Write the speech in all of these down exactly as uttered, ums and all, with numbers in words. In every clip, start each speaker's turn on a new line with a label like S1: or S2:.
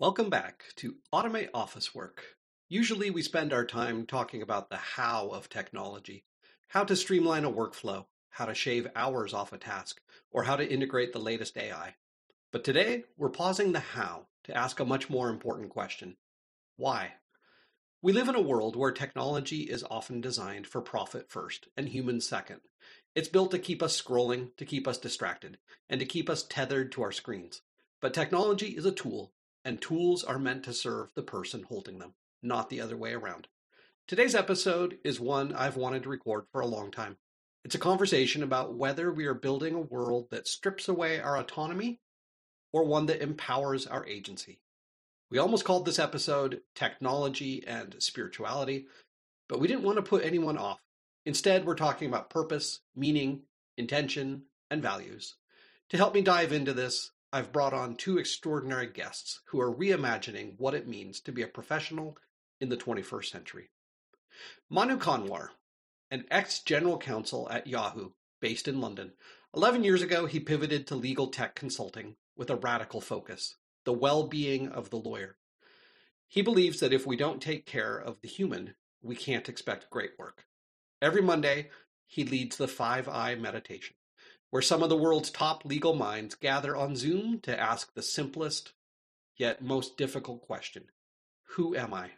S1: Welcome back to Automate Office Work. Usually we spend our time talking about the how of technology, how to streamline a workflow, how to shave hours off a task, or how to integrate the latest A I. But today we're pausing the how to ask a much more important question. Why? We live in a world where technology is often designed for profit first and humans second. It's built to keep us scrolling, to keep us distracted, and to keep us tethered to our screens. But technology is a tool, and tools are meant to serve the person holding them, not the other way around. Today's episode is one I've wanted to record for a long time. It's a conversation about whether we are building a world that strips away our autonomy or one that empowers our agency. We almost called this episode Technology and Spirituality, but we didn't want to put anyone off. Instead, we're talking about purpose, meaning, intention, and values. To help me dive into this, I've brought on two extraordinary guests who are reimagining what it means to be a professional in the twenty-first century. Manu Kanwar, an ex-general counsel at Yahoo, based in London. Eleven years ago, he pivoted to legal tech consulting with a radical focus, the well-being of the lawyer. He believes that if we don't take care of the human, we can't expect great work. Every Monday, he leads the Five Eye Meditation, where some of the world's top legal minds gather on Zoom to ask the simplest yet most difficult question: who am I?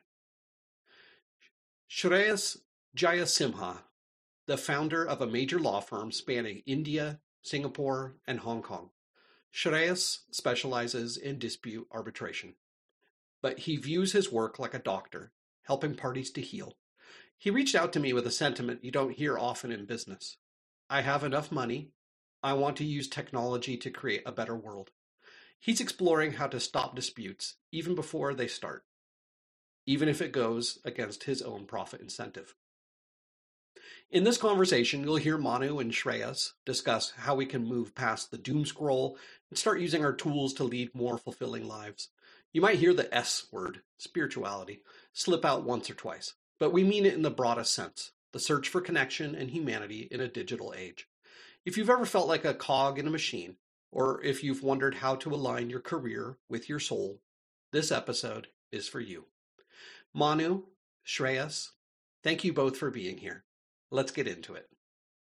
S1: Shreyas Jayasimha, the founder of a major law firm spanning India, Singapore, and Hong Kong. Shreyas specializes in dispute arbitration, but he views his work like a doctor, helping parties to heal. He reached out to me with a sentiment you don't hear often in business. I have enough money. I want to use technology to create a better world. He's exploring how to stop disputes even before they start, even if it goes against his own profit incentive. In this conversation, you'll hear Manu and Shreyas discuss how we can move past the doom scroll and start using our tools to lead more fulfilling lives. You might hear the S word, spirituality, slip out once or twice, but we mean it in the broadest sense, the search for connection and humanity in a digital age. If you've ever felt like a cog in a machine, or if you've wondered how to align your career with your soul, this episode is for you. Manu, Shreyas, thank you both for being here. Let's get into it.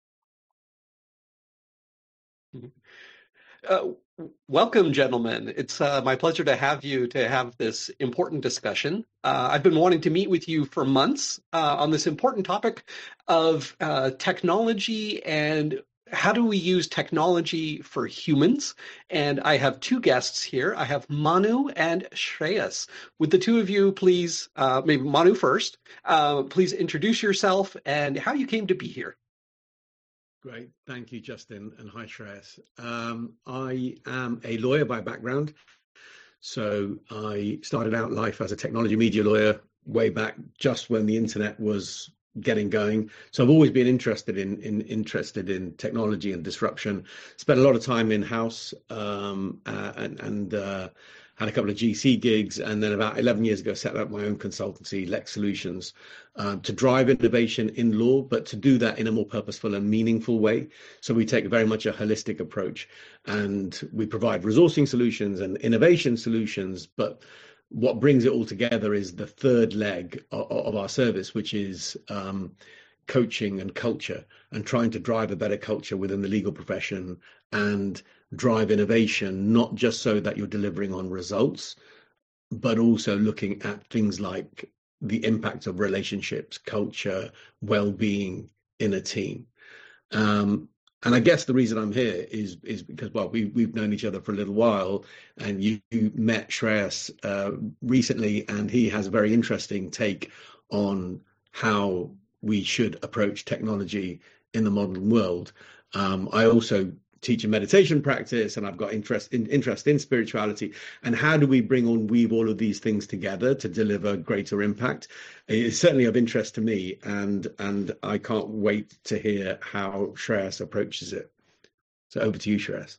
S1: Uh, welcome, gentlemen. It's uh, my pleasure to have you to have this important discussion. Uh, I've been wanting to meet with you for months uh, on this important topic of uh, technology and how do we use technology for humans? And I have two guests here. I have Manu and Shreyas. Would the two of you please, uh, maybe Manu first, uh, please introduce yourself and how you came to be here.
S2: Great. Thank you, Justin. And hi, Shreyas. Um, I am a lawyer by background. So I started out life as a technology media lawyer way back just when the internet was getting going. So I've always been interested in, in interested in technology and disruption. Spent a lot of time in-house um, uh, and, and uh, had a couple of G C gigs. And then about eleven years ago, set up my own consultancy, Lex Solutions, um, to drive innovation in law, but to do that in a more purposeful and meaningful way. So we take very much a holistic approach and we provide resourcing solutions and innovation solutions, but what brings it all together is the third leg of, of our service, which is um, coaching and culture, and trying to drive a better culture within the legal profession and drive innovation, not just so that you're delivering on results, but also looking at things like the impact of relationships, culture, well-being in a team. Um, And I guess the reason I'm here is is because, well, we, we've known each other for a little while, and you, you met Shreyas uh, recently, and he has a very interesting take on how we should approach technology in the modern world. Um, I also teach a meditation practice, and I've got interest in interest in spirituality. And how do we bring on weave all of these things together to deliver greater impact? It's certainly of interest to me, and and I can't wait to hear how Shreyas approaches it. So over to you, Shreyas.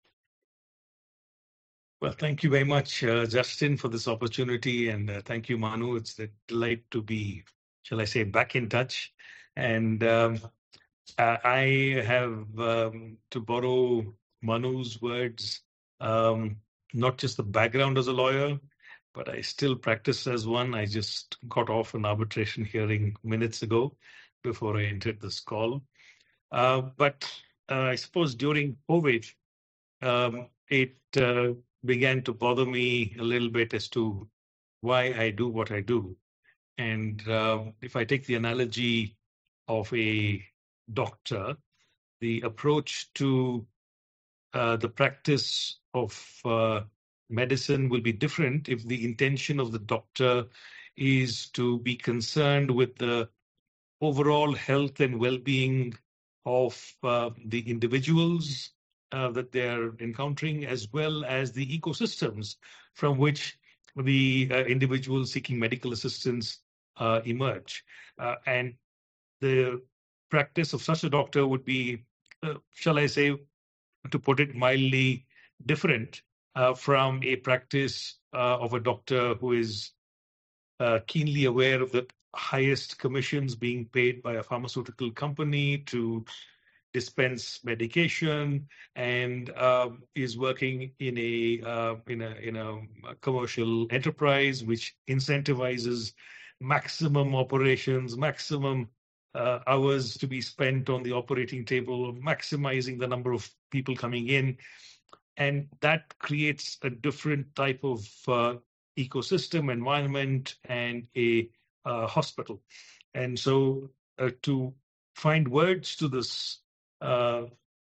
S3: Well, thank you very much, uh, Justin, for this opportunity, and uh, thank you, Manu. It's a delight to be, shall I say, back in touch. And um, Uh, I have, um, to borrow Manu's words, um, not just the background as a lawyer, but I still practice as one. I just got off an arbitration hearing minutes ago before I entered this call. Uh, but uh, I suppose during COVID, um, it uh, began to bother me a little bit as to why I do what I do. And uh, if I take the analogy of a doctor, the approach to uh, the practice of uh, medicine will be different if the intention of the doctor is to be concerned with the overall health and well-being of uh, the individuals uh, that they're encountering, as well as the ecosystems from which the uh, individuals seeking medical assistance uh, emerge. Uh, and the practice of such a doctor would be, uh, shall I say, to put it mildly, different uh, from a practice uh, of a doctor who is uh, keenly aware of the highest commissions being paid by a pharmaceutical company to dispense medication, and uh, is working in a uh, in a in a commercial enterprise which incentivizes maximum operations, maximum uh, hours to be spent on the operating table, maximizing the number of people coming in, and that creates a different type of uh, ecosystem, environment, and a uh, hospital. And so, uh, to find words to this. Uh,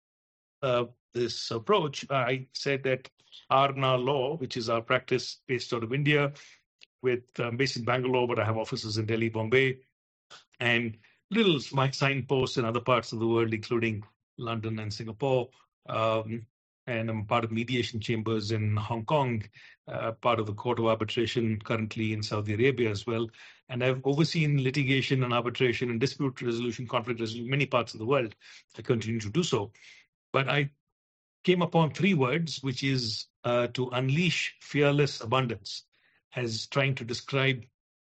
S3: uh, this approach, I said that Arna Law, which is our practice based out of India, with um, based in Bangalore, but I have offices in Delhi, Bombay, and little signposts in other parts of the world, including London and Singapore. Um, and I'm part of mediation chambers in Hong Kong, uh, part of the Court of Arbitration currently in Saudi Arabia as well. And I've overseen litigation and arbitration and dispute resolution, conflict resolution in many parts of the world. I continue to do so. But I came upon three words, which is uh, to unleash fearless abundance, as trying to describe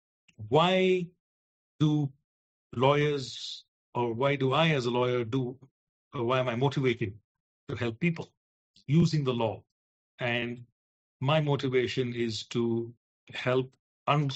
S3: why do lawyers, or why do I as a lawyer do, or why am I motivated to help people using the law? And my motivation is to help un-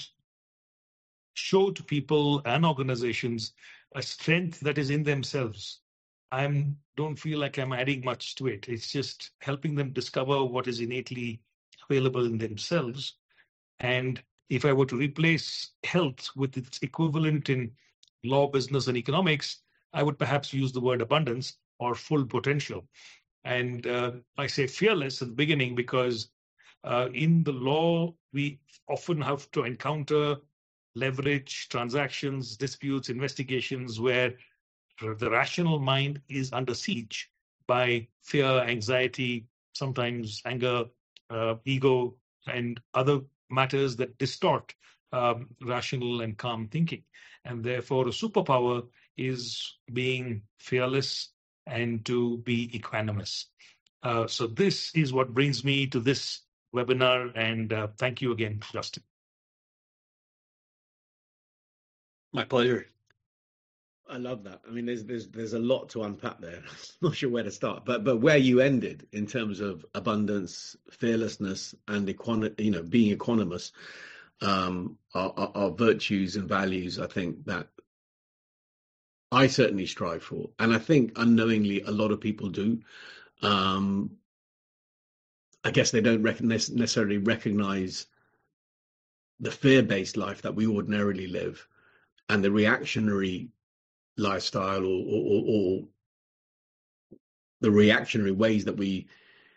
S3: show to people and organizations a strength that is in themselves. I don't feel like I'm adding much to it. It's just helping them discover what is innately available in themselves. And if I were to replace health with its equivalent in law, business, and economics, I would perhaps use the word abundance or full potential. And uh, I say fearless at the beginning because uh, in the law, we often have to encounter leverage, transactions, disputes, investigations where the rational mind is under siege by fear, anxiety, sometimes anger, uh, ego, and other matters that distort um, rational and calm thinking. And therefore, a superpower is being fearless and to be equanimous. Uh, so this is what brings me to this webinar, and uh, thank you again, Justin.
S1: My pleasure.
S2: I love that. I mean, there's there's there's a lot to unpack there. I'm not sure where to start, but but where you ended in terms of abundance, fearlessness, and equan you know being equanimous um, are, are, are virtues and values. I think that I certainly strive for, and I think unknowingly a lot of people do. Um, I guess they don't rec necessarily recognize the fear-based life that we ordinarily live, and the reactionary lifestyle, or, or, or the reactionary ways that we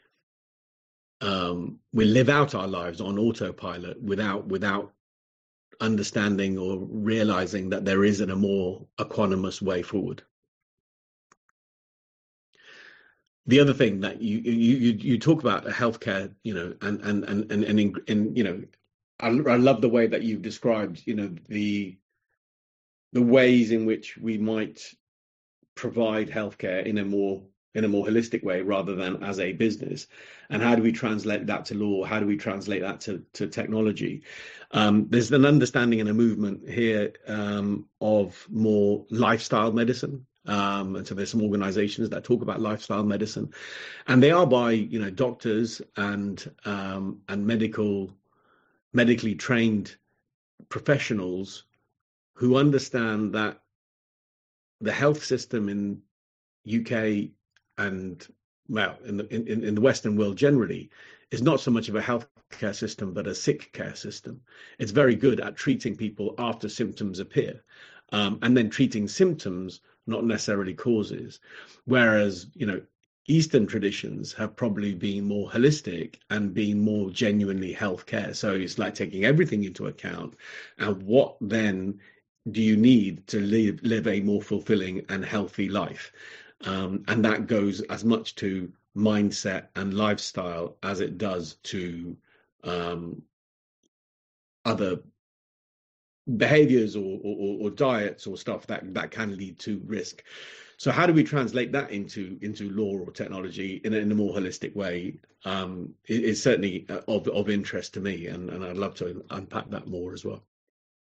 S2: um, we live out our lives on autopilot without without understanding or realizing that there isn't a more equanimous way forward. The other thing that you you you, you talk about healthcare, you know, and and and and and, in, in you know, I, I love the way that you've described, you know, the the ways in which we might provide healthcare in a more in a more holistic way rather than as a business, and how do we translate that to law? How do we translate that to to technology? Um, there's an understanding and a movement here um, of more lifestyle medicine, um, and so there's some organizations that talk about lifestyle medicine, and they are by you know doctors and um, and medical medically trained professionals who understand that the health system in U K and, well, in the in, in the Western world generally is not so much of a healthcare system, but a sick care system. It's very good at treating people after symptoms appear, um, and then treating symptoms, not necessarily causes. Whereas, you know, Eastern traditions have probably been more holistic and been more genuinely healthcare. So it's like taking everything into account. And what then do you need to live, live a more fulfilling and healthy life? Um, and that goes as much to mindset and lifestyle as it does to um, other behaviors or, or, or diets or stuff that, that can lead to risk. So how do we translate that into into law or technology in a, in a more holistic way? Um, it, it's certainly of of interest to me, and, and I'd love to unpack that more as well.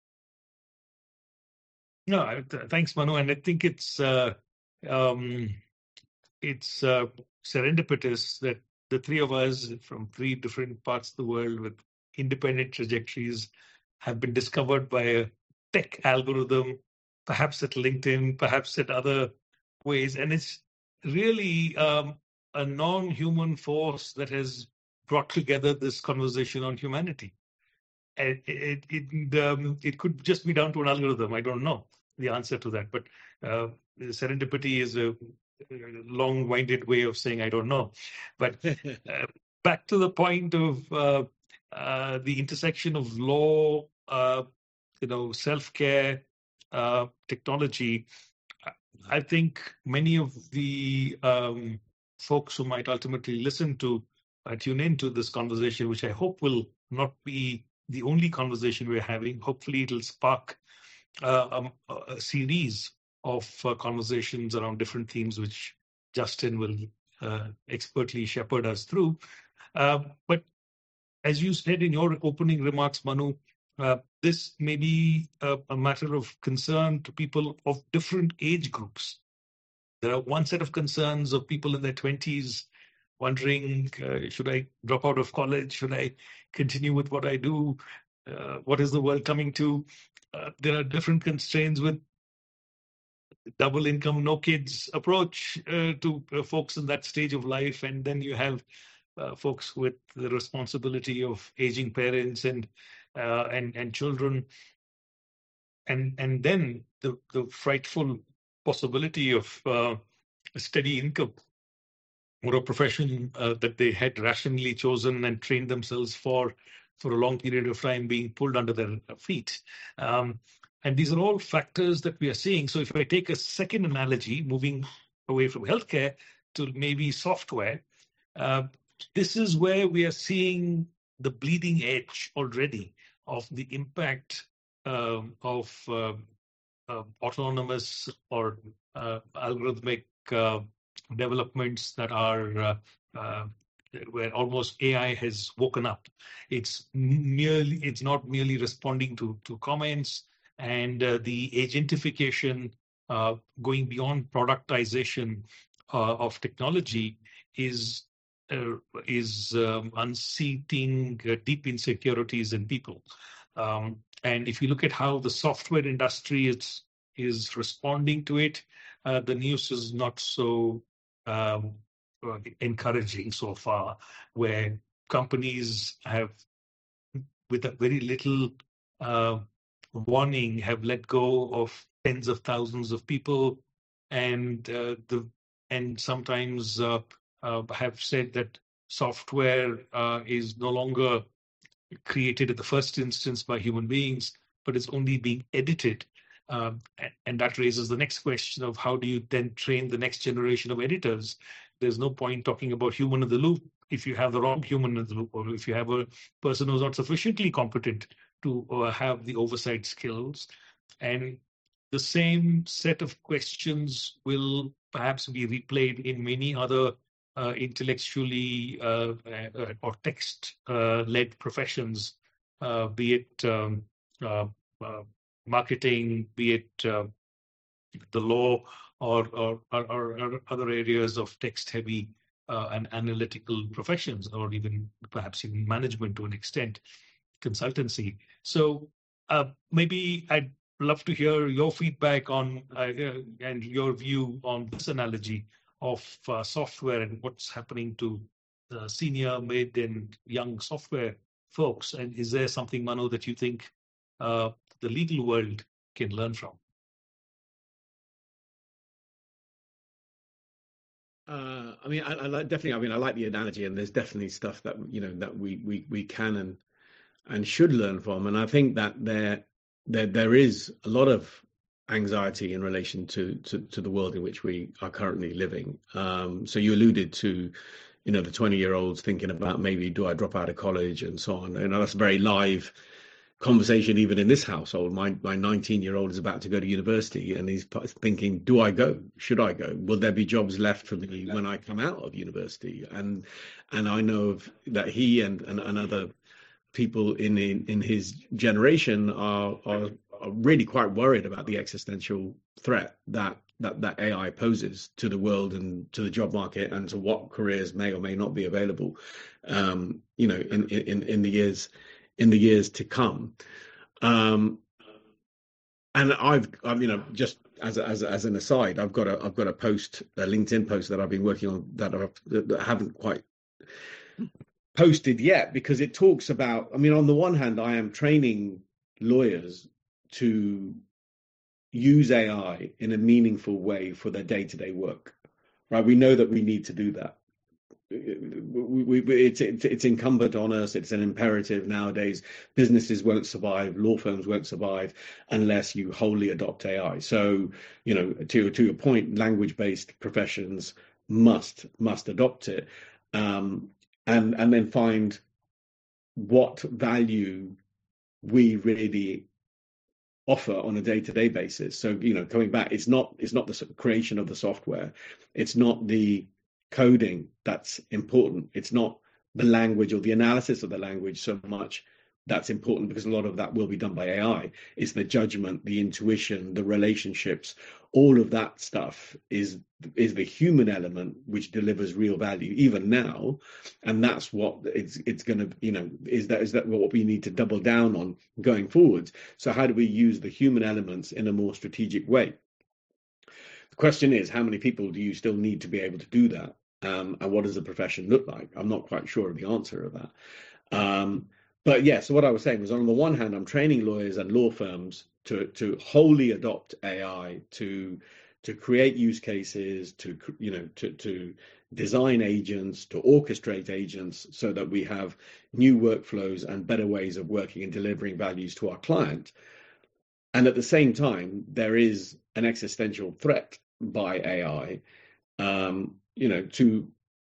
S3: No, thanks, Manu. And I think it's uh, um, it's uh, serendipitous that the three of us from three different parts of the world with independent trajectories have been discovered by a tech algorithm, perhaps at LinkedIn, perhaps at other ways. And it's really um, a non-human force that has brought together this conversation on humanity. And it, it, it, um, it could just be down to an algorithm. I don't know the answer to that. But uh, serendipity is a long-winded way of saying I don't know. But uh, back to the point of uh, uh, the intersection of law, uh, you know, self-care, uh, technology. I think many of the um, folks who might ultimately listen to, uh, tune into this conversation, which I hope will not be the only conversation we're having. Hopefully it'll spark uh, um, a series of uh, conversations around different themes, which Justin will uh, expertly shepherd us through. Uh, but as you said in your opening remarks, Manu, uh, this may be a, a matter of concern to people of different age groups. There are one set of concerns of people in their twenties wondering, uh, should I drop out of college? Should I continue with what I do? Uh, what is the world coming to? Uh, there are different constraints with double income, no kids approach uh, to uh, folks in that stage of life. And then you have uh, folks with the responsibility of aging parents and uh, and and children. And and then the, the frightful possibility of uh, a steady income or a profession uh, that they had rationally chosen and trained themselves for for a long period of time being pulled under their feet. Um, and these are all factors that we are seeing. So if I take a second analogy, moving away from healthcare to maybe software, uh, this is where we are seeing the bleeding edge already of the impact uh, of uh, uh, autonomous or uh, algorithmic uh, developments that are uh, uh, where almost A I has woken up. It's merely, it's not merely responding to, to comments, and uh, the agentification uh, going beyond productization uh, of technology is uh, is um, unseating uh, deep insecurities in people. Um, and if you look at how the software industry is is responding to it, uh, the news is not so um, encouraging so far, where companies have, with a very little uh, warning, have let go of tens of thousands of people, and uh, the and sometimes uh, uh, have said that software uh, is no longer created in the first instance by human beings, but is only being edited. Um, and, and that raises the next question of how do you then train the next generation of editors? There's no point talking about human in the loop if you have the wrong human in the loop, or if you have a person who's not sufficiently competent to uh, have the oversight skills. And the same set of questions will perhaps be replayed in many other uh, intellectually uh, uh, or text-led uh, professions, uh, be it um, uh, uh, marketing, be it uh, the law, or, or, or, or other areas of text-heavy uh, and analytical professions, or even perhaps even management to an extent. consultancy. So uh, maybe I'd love to hear your feedback on uh, and your view on this analogy of uh, software and what's happening to uh, senior, mid, and young software folks. And is there something, Manu, that you think uh, the legal world can learn from?
S2: Uh, I mean, I, I like, definitely. I mean, I like the analogy, and there's definitely stuff that you know that we we we can and and should learn from. And I think that there there there is a lot of anxiety in relation to to, to the world in which we are currently living. Um, so you alluded to, you know, the twenty year olds thinking about maybe do I drop out of college and so on. You know, that's a very live conversation even in this household. My my nineteen year old is about to go to university, and he's thinking, do I go? Should I go? Will there be jobs left for me when I come out of university? And and I know of, that he and, and, and other people in, in in his generation are, are are really quite worried about the existential threat that that that A I poses to the world and to the job market, and to what careers may or may not be available, um, you know, in in in the years in the years to come. Um, and I've, I mean, you know, just as a, as a, as an aside, I've got a I've got a post, a LinkedIn post that I've been working on that I've, that I haven't quite posted yet, because it talks about, I mean, on the one hand, I am training lawyers to use A I in a meaningful way for their day-to-day work, right? We know that we need to do that. We, we, it's, it's it's incumbent on us. It's an imperative nowadays. Businesses won't survive, law firms won't survive unless you wholly adopt A I. So, you know, to to your point, language-based professions must must adopt it, um, and and then find what value we really offer on a day-to-day basis. So, you know, coming back, it's not it's not the creation of the software, it's not the coding that's important, it's not the language or the analysis of the language so much that's important, because a lot of that will be done by A I. It's the judgment, the intuition, the relationships, all of that stuff is is the human element which delivers real value even now. And that's what it's it's going to, you know, is that is that what we need to double down on going forward. So how do we use the human elements in a more strategic way? The question is, how many people do you still need to be able to do that? Um, and what does the profession look like? I'm not quite sure of the answer of that. Um, but yeah, so what I was saying was, on the one hand, I'm training lawyers and law firms to to wholly adopt A I, to to create use cases, to you know to to design agents, to orchestrate agents, so that we have new workflows and better ways of working and delivering values to our client. And at the same time, there is an existential threat by A I, um, you know, to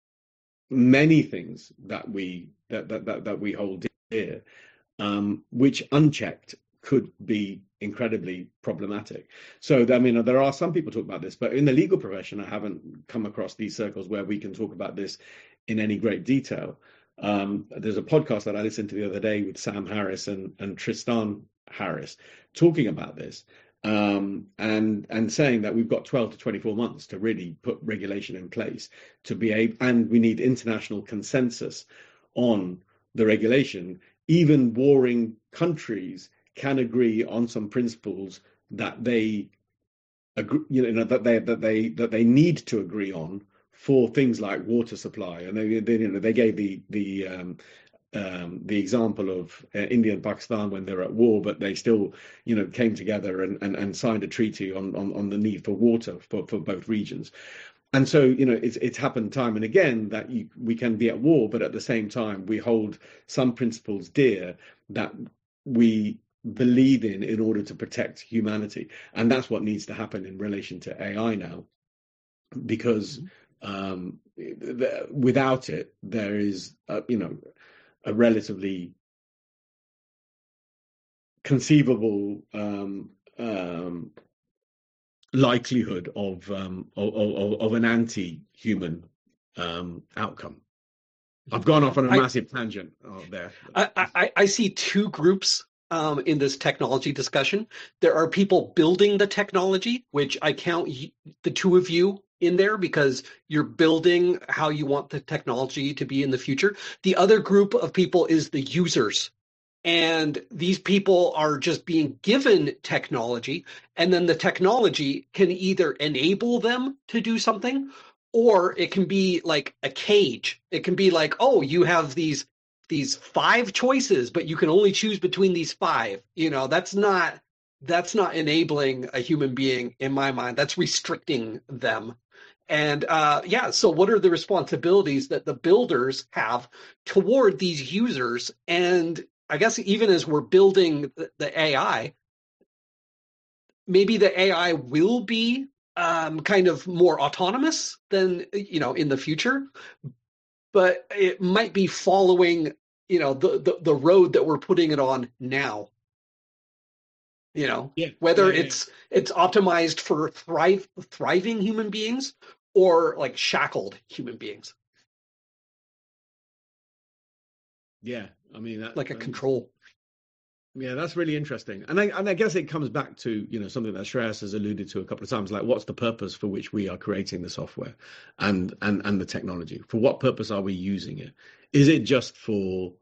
S2: many things that we that that that, that we hold dear, um, which unchecked could be incredibly problematic. So, I mean, there are some people talk about this, but in the legal profession, I haven't come across these circles where we can talk about this in any great detail. Um, there's a podcast that I listened to the other day with Sam Harris and, and Tristan Harris talking about this, um, and and saying that we've got twelve to twenty-four months to really put regulation in place to be able, and we need international consensus on the regulation. Even warring countries can agree on some principles that they agree, you know, that they that they that they need to agree on for things like water supply. And they, they you know, they gave the the um, um, the example of uh, India and Pakistan when they're at war, but they still, you know, came together and, and, and signed a treaty on, on, on the need for water for, for both regions. And so, you know, it's it's happened time and again that you, we can be at war, but at the same time, we hold some principles dear that we believe in in order to protect humanity. And that's what needs to happen in relation to A I now, because um, th- without it, there is, a, you know, a relatively conceivable um, um, likelihood of, um, of, of of an anti-human um, outcome. I've gone off on a massive I, tangent oh, there.
S1: I, I, I see two groups um, in this technology discussion. There are people building the technology, which I count the two of you in there because you're building how you want the technology to be in the future. The other group of people is the users and these people are just being given technology, and then the technology can either enable them to do something, or it can be like a cage. It can be like, oh, you have these these five choices, but you can only choose between these five. You know, that's not that's not enabling a human being in my mind. That's restricting them. And uh, yeah, so what are the responsibilities that the builders have toward these users? And I guess even as we're building the, the A I, maybe the A I will be um, kind of more autonomous than, you know, in the future, but it might be following, you know, the, the, the road that we're putting it on now. You know,
S2: Yeah,
S1: whether
S2: yeah,
S1: it's it's optimized for thrive thriving human beings or like shackled human beings,
S2: yeah. I mean, that,
S1: like a
S2: um,
S1: control.
S2: yeah, that's really interesting. And I, and I guess it comes back to, you know, something that Shreyas has alluded to a couple of times, like what's the purpose for which we are creating the software and, and, and the technology? For what purpose are we using it? Is it just for,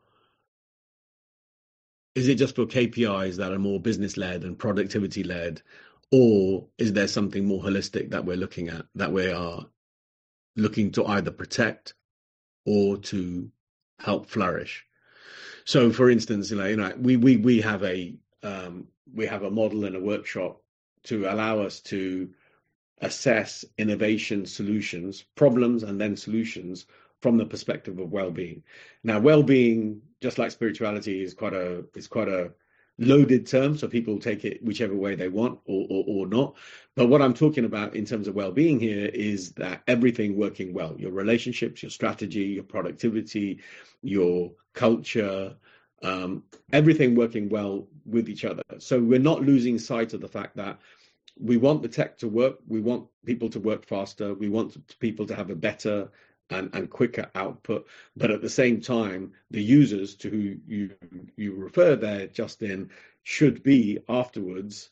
S2: is it just for K P Is that are more business led and productivity led? Or is there something more holistic that we're looking at, that we are looking to either protect or to help flourish? So, for instance, you know, you know, we we we have a um, we have a model in a workshop to allow us to assess innovation solutions, problems, and then solutions from the perspective of well-being. Now, well-being, just like spirituality, is quite a is quite a loaded term, so people take it whichever way they want or, or or not. But what I'm talking about in terms of well-being here is that everything working well, your relationships, your strategy, your productivity, your culture, um, everything working well with each other. So we're not losing sight of the fact that we want the tech to work, we want people to work faster, we want people to have a better and, and quicker output, but at the same time, the users to who you you refer there, Justin, should be afterwards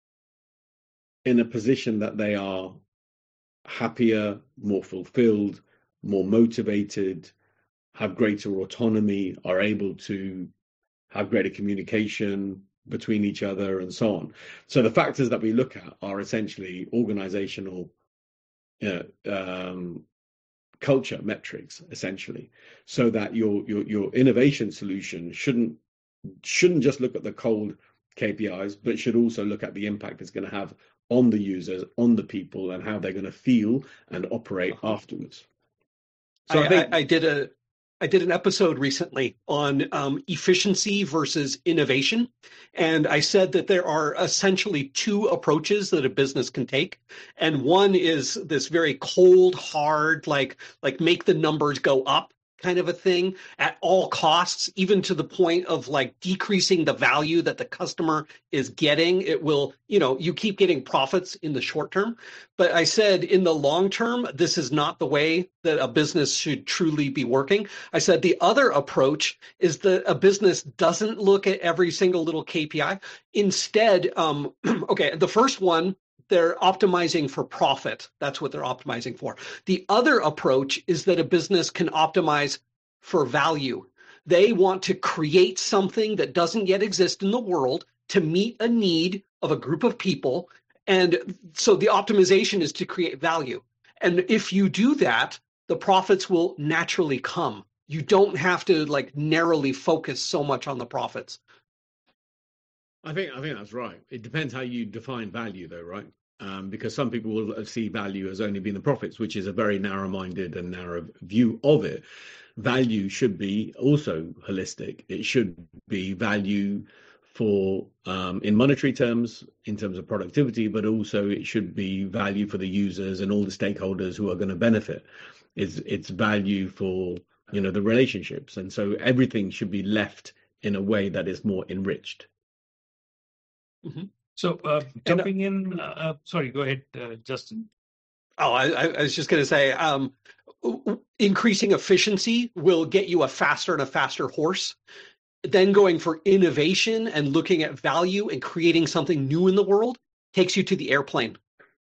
S2: in a position that they are happier, more fulfilled, more motivated, have greater autonomy, are able to have greater communication between each other and so on. So the factors that we look at are essentially organizational you know, um, culture metrics, essentially, so that your, your your innovation solution shouldn't shouldn't just look at the cold K P Is, but should also look at the impact it's going to have on the users, on the people, and how they're going to feel and operate afterwards. So I,
S1: I,
S2: think
S1: I, I did a I did an episode recently on um, efficiency versus innovation, and I said that there are essentially two approaches that a business can take, and one is this very cold, hard, like like make the numbers go up kind of a thing at all costs, even to the point of like decreasing the value that the customer is getting. It will, you know, you keep getting profits in the short term. But I said in the long term, this is not the way that a business should truly be working. I said the other approach is that a business doesn't look at every single little K P I. Instead, um, okay, the first one, they're optimizing for profit. That's what they're optimizing for. The other approach is that a business can optimize for value. They want to create something that doesn't yet exist in the world to meet a need of a group of people. And so the optimization is to create value. And if you do that, the profits will naturally come. You don't have to like narrowly focus so much on the profits.
S2: I think I think that's right. It depends how you define value, though, right? Um, because some people will see value as only being the profits, which is a very narrow-minded and narrow view of it. Value should be also holistic. It should be value for um, in monetary terms, in terms of productivity, but also it should be value for the users and all the stakeholders who are going to benefit. It's it's value for you know the relationships, and so everything should be left in a way that is more enriched.
S1: Mm-hmm.
S3: So uh, jumping in, uh, sorry, go ahead, uh, Justin.
S1: Oh, I, I was just going to say, um, increasing efficiency will get you a faster and a faster horse. Then going for innovation and looking at value and creating something new in the world takes you to the airplane.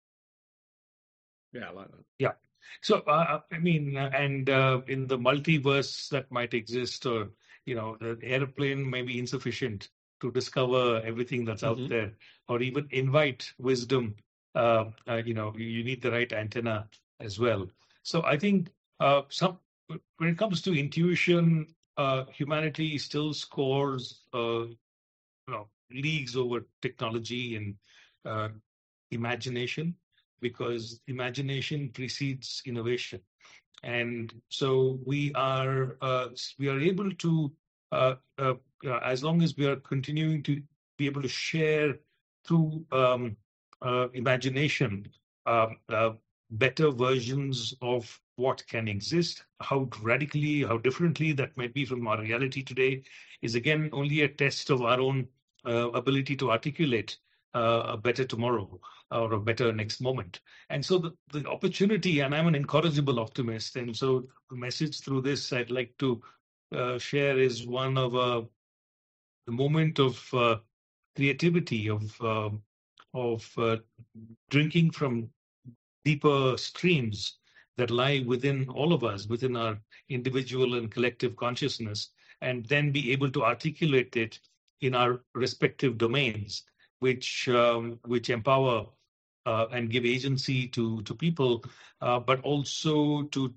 S2: Yeah, I like that.
S3: Yeah. So, uh, I mean, uh, and uh, in the multiverse that might exist, or you know, the airplane may be insufficient to discover everything that's
S1: Mm-hmm.
S3: out there, or even invite wisdom. Uh, uh, you know, you need the right antenna as well. So I think uh, some when it comes to intuition, uh, humanity still scores uh, you know, leagues over technology and uh, imagination, because imagination precedes innovation. And so we are uh, we are able to, uh, uh, uh, as long as we are continuing to be able to share through um, uh, imagination uh, uh, better versions of what can exist, how radically, how differently that might be from our reality today, is again only a test of our own uh, ability to articulate uh, a better tomorrow or a better next moment. And so the, the opportunity, and I'm an incorrigible optimist, and so the message through this I'd like to uh, share is one of uh, the moment of uh, creativity, of uh, of uh, drinking from deeper streams that lie within all of us, within our individual and collective consciousness, and then be able to articulate it in our respective domains, which um, which empower uh, and give agency to to people, uh, but also to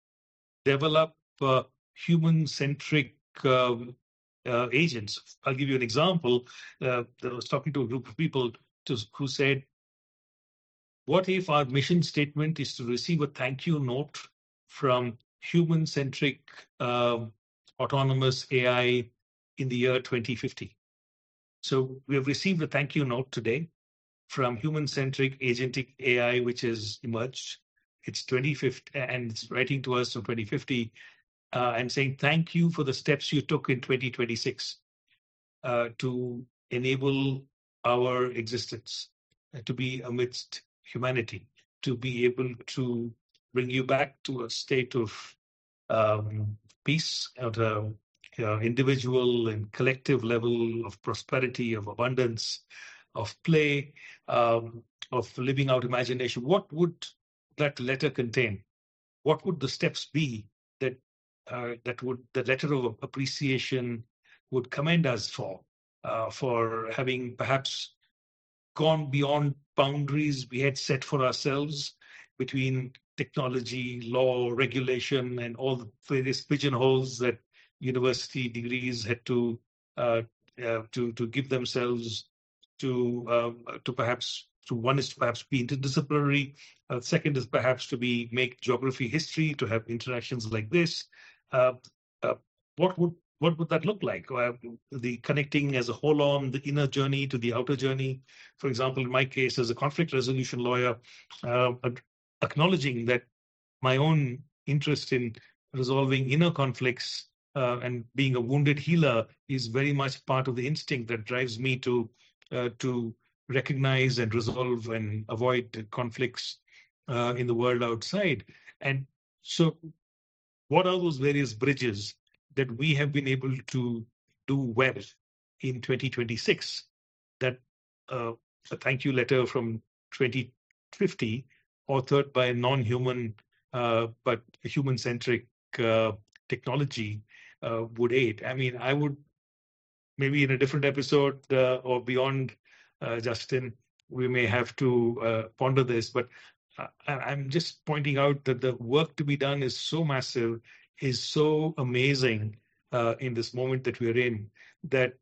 S3: develop uh, human-centric um, uh, agents. I'll give you an example. Uh, I was talking to a group of people to, who said, what if our mission statement is to receive a thank you note from human-centric um, autonomous A I in the year twenty fifty? So we have received a thank you note today from human-centric agentic A I, which has emerged. It's twenty fifty, and it's writing to us from twenty fifty uh, and saying, thank you for the steps you took in twenty twenty-six uh, to enable our existence, uh, to be amidst humanity, to be able to bring you back to a state of um, peace at a you know, individual and collective level of prosperity, of abundance, of play, um, of living out imagination. What would that letter contain? What would the steps be that uh, that would the letter of appreciation would commend us for, uh, for having perhaps gone beyond boundaries we had set for ourselves between technology, law, regulation, and all the various pigeonholes that university degrees had to uh, uh, to to give themselves to uh, to perhaps to one is to perhaps be interdisciplinary. Uh, second is perhaps to be make geography, history, to have interactions like this. Uh, uh, what would what would that look like? Uh, the connecting as a whole on the inner journey to the outer journey. For example, in my case, as a conflict resolution lawyer, uh, acknowledging that my own interest in resolving inner conflicts uh, and being a wounded healer is very much part of the instinct that drives me to uh, to recognize and resolve and avoid conflicts uh, in the world outside. And so what are those various bridges that we have been able to do well in twenty twenty-six? That uh, a thank you letter from twenty fifty, authored by a non-human uh, but human-centric uh, technology, uh, would aid. I mean, I would maybe in a different episode uh, or beyond, uh, Justin, we may have to uh, ponder this, but I, I'm just pointing out that the work to be done is so massive, is so amazing uh, in this moment that we're in, that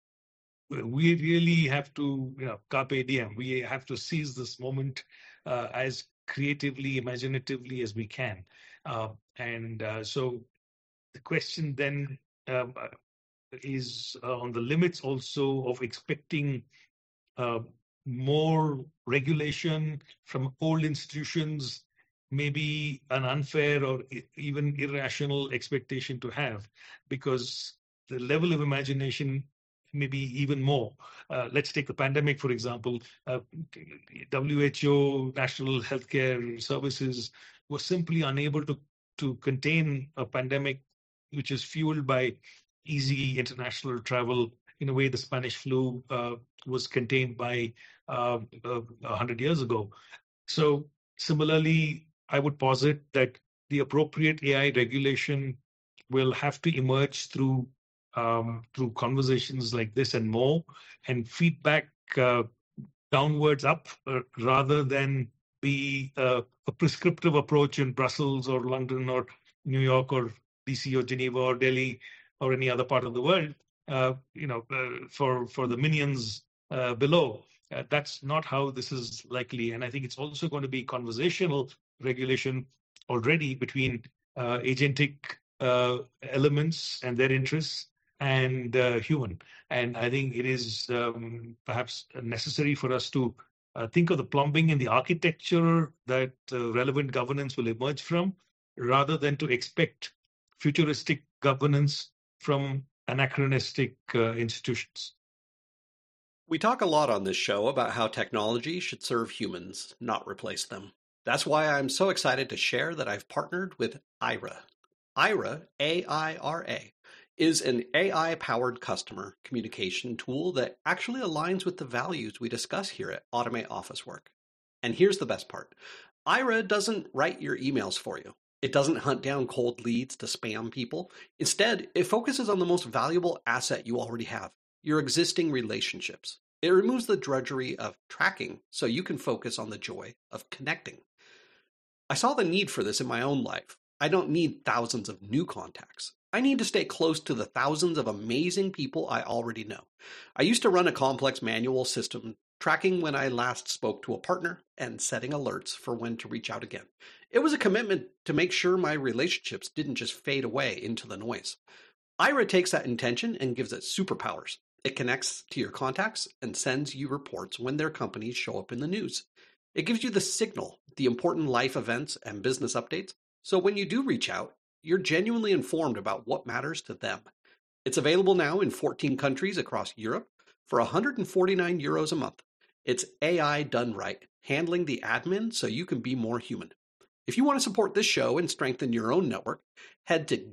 S3: we really have to, you know, carpe diem. We have to seize this moment uh, as creatively, imaginatively as we can. Uh, and uh, so the question then um, is uh, on the limits also of expecting uh, more regulation from old institutions, maybe an unfair or even irrational expectation to have, because the level of imagination may be even more. Uh, let's take the pandemic, for example. Uh, W H O, National Healthcare Services were simply unable to, to contain a pandemic which is fueled by easy international travel in a way the Spanish flu uh, was contained by uh, uh, one hundred years ago. So similarly, I would posit that the appropriate A I regulation will have to emerge through um, through conversations like this and more, and feedback uh, downwards up uh, rather than be uh, a prescriptive approach in Brussels or London or New York or D C or Geneva or Delhi or any other part of the world, uh, you know, uh, for, for the minions uh, below. Uh, that's not how this is likely. And I think it's also going to be conversational regulation already between uh, agentic uh, elements and their interests and uh, human. And I think it is um, perhaps necessary for us to uh, think of the plumbing and the architecture that uh, relevant governance will emerge from, rather than to expect futuristic governance from anachronistic uh, institutions.
S1: We talk a lot on this show about how technology should serve humans, not replace them. That's why I'm so excited to share that I've partnered with Aira. Aira, A I R A, is an A I-powered customer communication tool that actually aligns with the values we discuss here at Automate Office Work. And here's the best part. Aira doesn't write your emails for you. It doesn't hunt down cold leads to spam people. Instead, it focuses on the most valuable asset you already have, your existing relationships. It removes the drudgery of tracking so you can focus on the joy of connecting. I saw the need for this in my own life. I don't need thousands of new contacts. I need to stay close to the thousands of amazing people I already know. I used to run a complex manual system tracking when I last spoke to a partner and setting alerts for when to reach out again. It was a commitment to make sure my relationships didn't just fade away into the noise. Aira takes that intention and gives it superpowers. It connects to your contacts and sends you reports when their companies show up in the news. It gives you the signal, the important life events and business updates, so when you do reach out, you're genuinely informed about what matters to them. It's available now in fourteen countries across Europe for one hundred forty-nine euros a month. It's A I done right, handling the admin so you can be more human. If you want to support this show and strengthen your own network, head to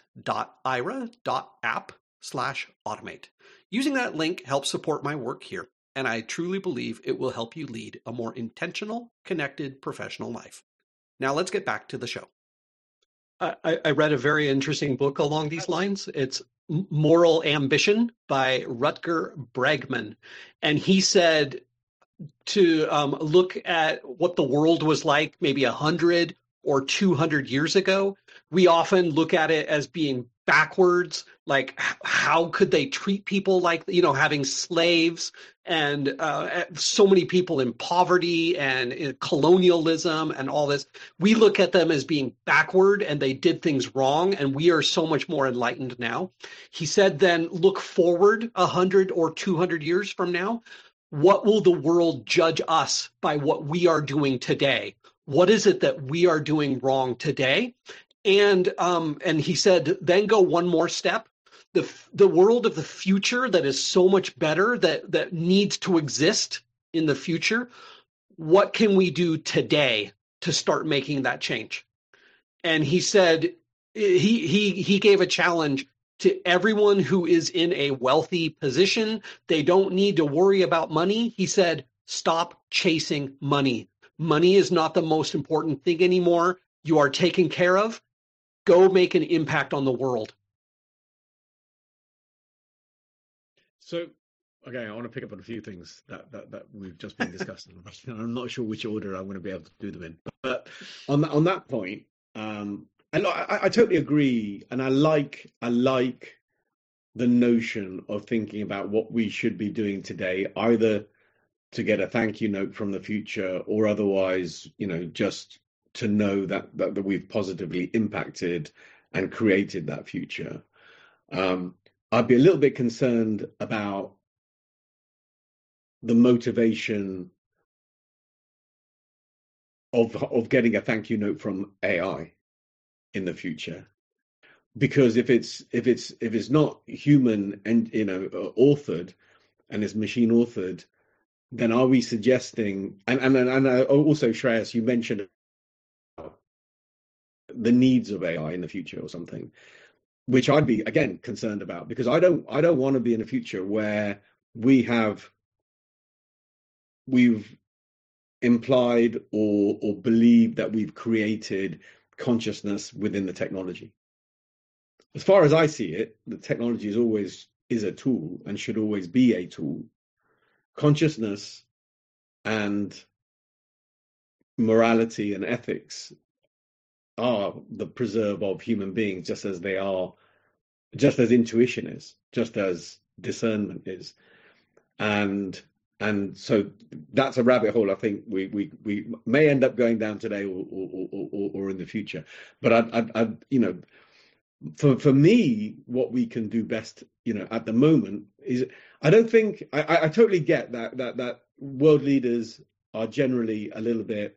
S1: get.aira.app slash automate. Using that link helps support my work here, and I truly believe it will help you lead a more intentional, connected professional life. Now let's get back to the show. I, I read a very interesting book along these lines. It's Moral Ambition by Rutger Bregman. And he said to um, look at what the world was like maybe one hundred or two hundred years ago. We often look at it as being backwards, like how could they treat people like, you know, having slaves and uh, so many people in poverty and in colonialism and all this. We look at them as being backward and they did things wrong, and we are so much more enlightened now. He said, then look forward one hundred or two hundred years from now. What will the world judge us by what we are doing today? What is it that we are doing wrong today? And um, and he said, then go one more step. The the world of the future that is so much better, that that needs to exist in the future. What can we do today to start making that change? And he said, he he he gave a challenge to everyone who is in a wealthy position. They don't need to worry about money. He said, stop chasing money. Money is not the most important thing anymore. You are taken care of. Go make an impact on the world.
S2: So, okay, I want to pick up on a few things that, that, that we've just been discussing. I'm not sure which order I'm going to be able to do them in. But on that, on that point, um, and I, I totally agree. And I like, I like the notion of thinking about what we should be doing today, either to get a thank you note from the future or otherwise, you know, just to know that, that, that we've positively impacted and created that future. Um, I'd be a little bit concerned about the motivation of of getting a thank you note from A I in the future, because if it's if it's if it's not human and you know authored and it's machine authored, then are we suggesting? And and and also, Shreyas, you mentioned the needs of A I in the future or something, which I'd be again concerned about, because I don't I don't want to be in a future where we have we've implied or or believed that we've created consciousness within the technology. as far as I see it, the technology is always is a tool and should always be a tool. Consciousness and morality and ethics are the preserve of human beings, just as they are, just as intuition is, just as discernment is. And and so that's a rabbit hole I think we we we may end up going down today or or or, or in the future. But I I, I you know, for for me, what we can do best, you know, at the moment is, I don't think I I totally get that that that world leaders are generally a little bit,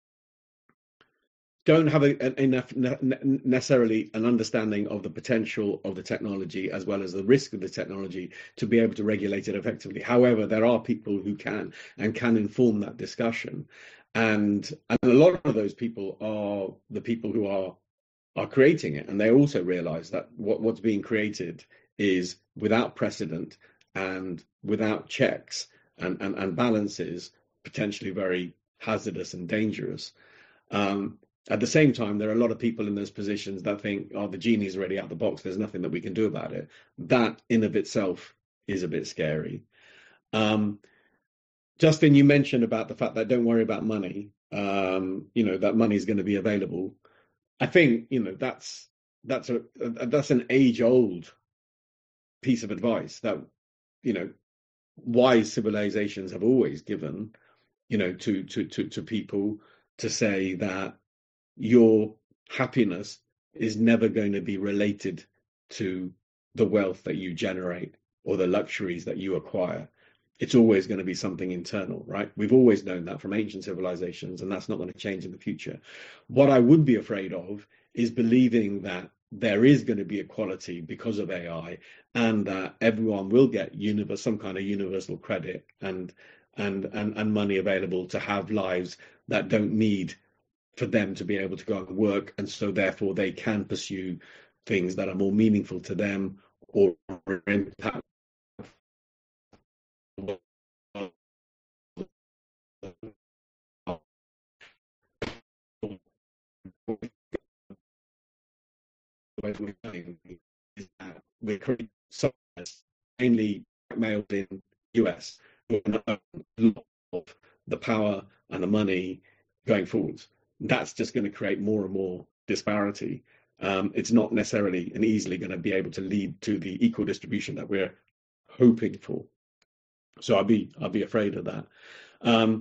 S2: don't have a, enough necessarily an understanding of the potential of the technology as well as the risk of the technology to be able to regulate it effectively. However, there are people who can and can inform that discussion, and and a lot of those people are the people who are are creating it, and they also realize that what, what's being created is without precedent and without checks and, and, and balances, potentially very hazardous and dangerous. Um, At the same time, there are a lot of people in those positions that think, oh, the genie's already out of the box, there's nothing that we can do about it. That in of itself is a bit scary. Um, Justin, you mentioned about the fact that don't worry about money, um, you know, that money is going to be available. I think, you know, that's that's a that's an age-old piece of advice that, you know, wise civilizations have always given, you know, to to to, to people, to say that your happiness is never going to be related to the wealth that you generate or the luxuries that you acquire. It's always going to be something internal, right? We've always known that from ancient civilizations, and that's not going to change in the future. What I would be afraid of is believing that there is going to be equality because of A I, and that everyone will get universe, some kind of universal credit and and and and money available to have lives that don't need for them to be able to go and work, and so therefore they can pursue things that are more meaningful to them or impact we're creating mainly males in U S who are a lot of the power and the money going forwards. That's just going to create more and more disparity. Um, it's not necessarily and easily going to be able to lead to the equal distribution that we're hoping for. So I'll be I'll be afraid of that. Um,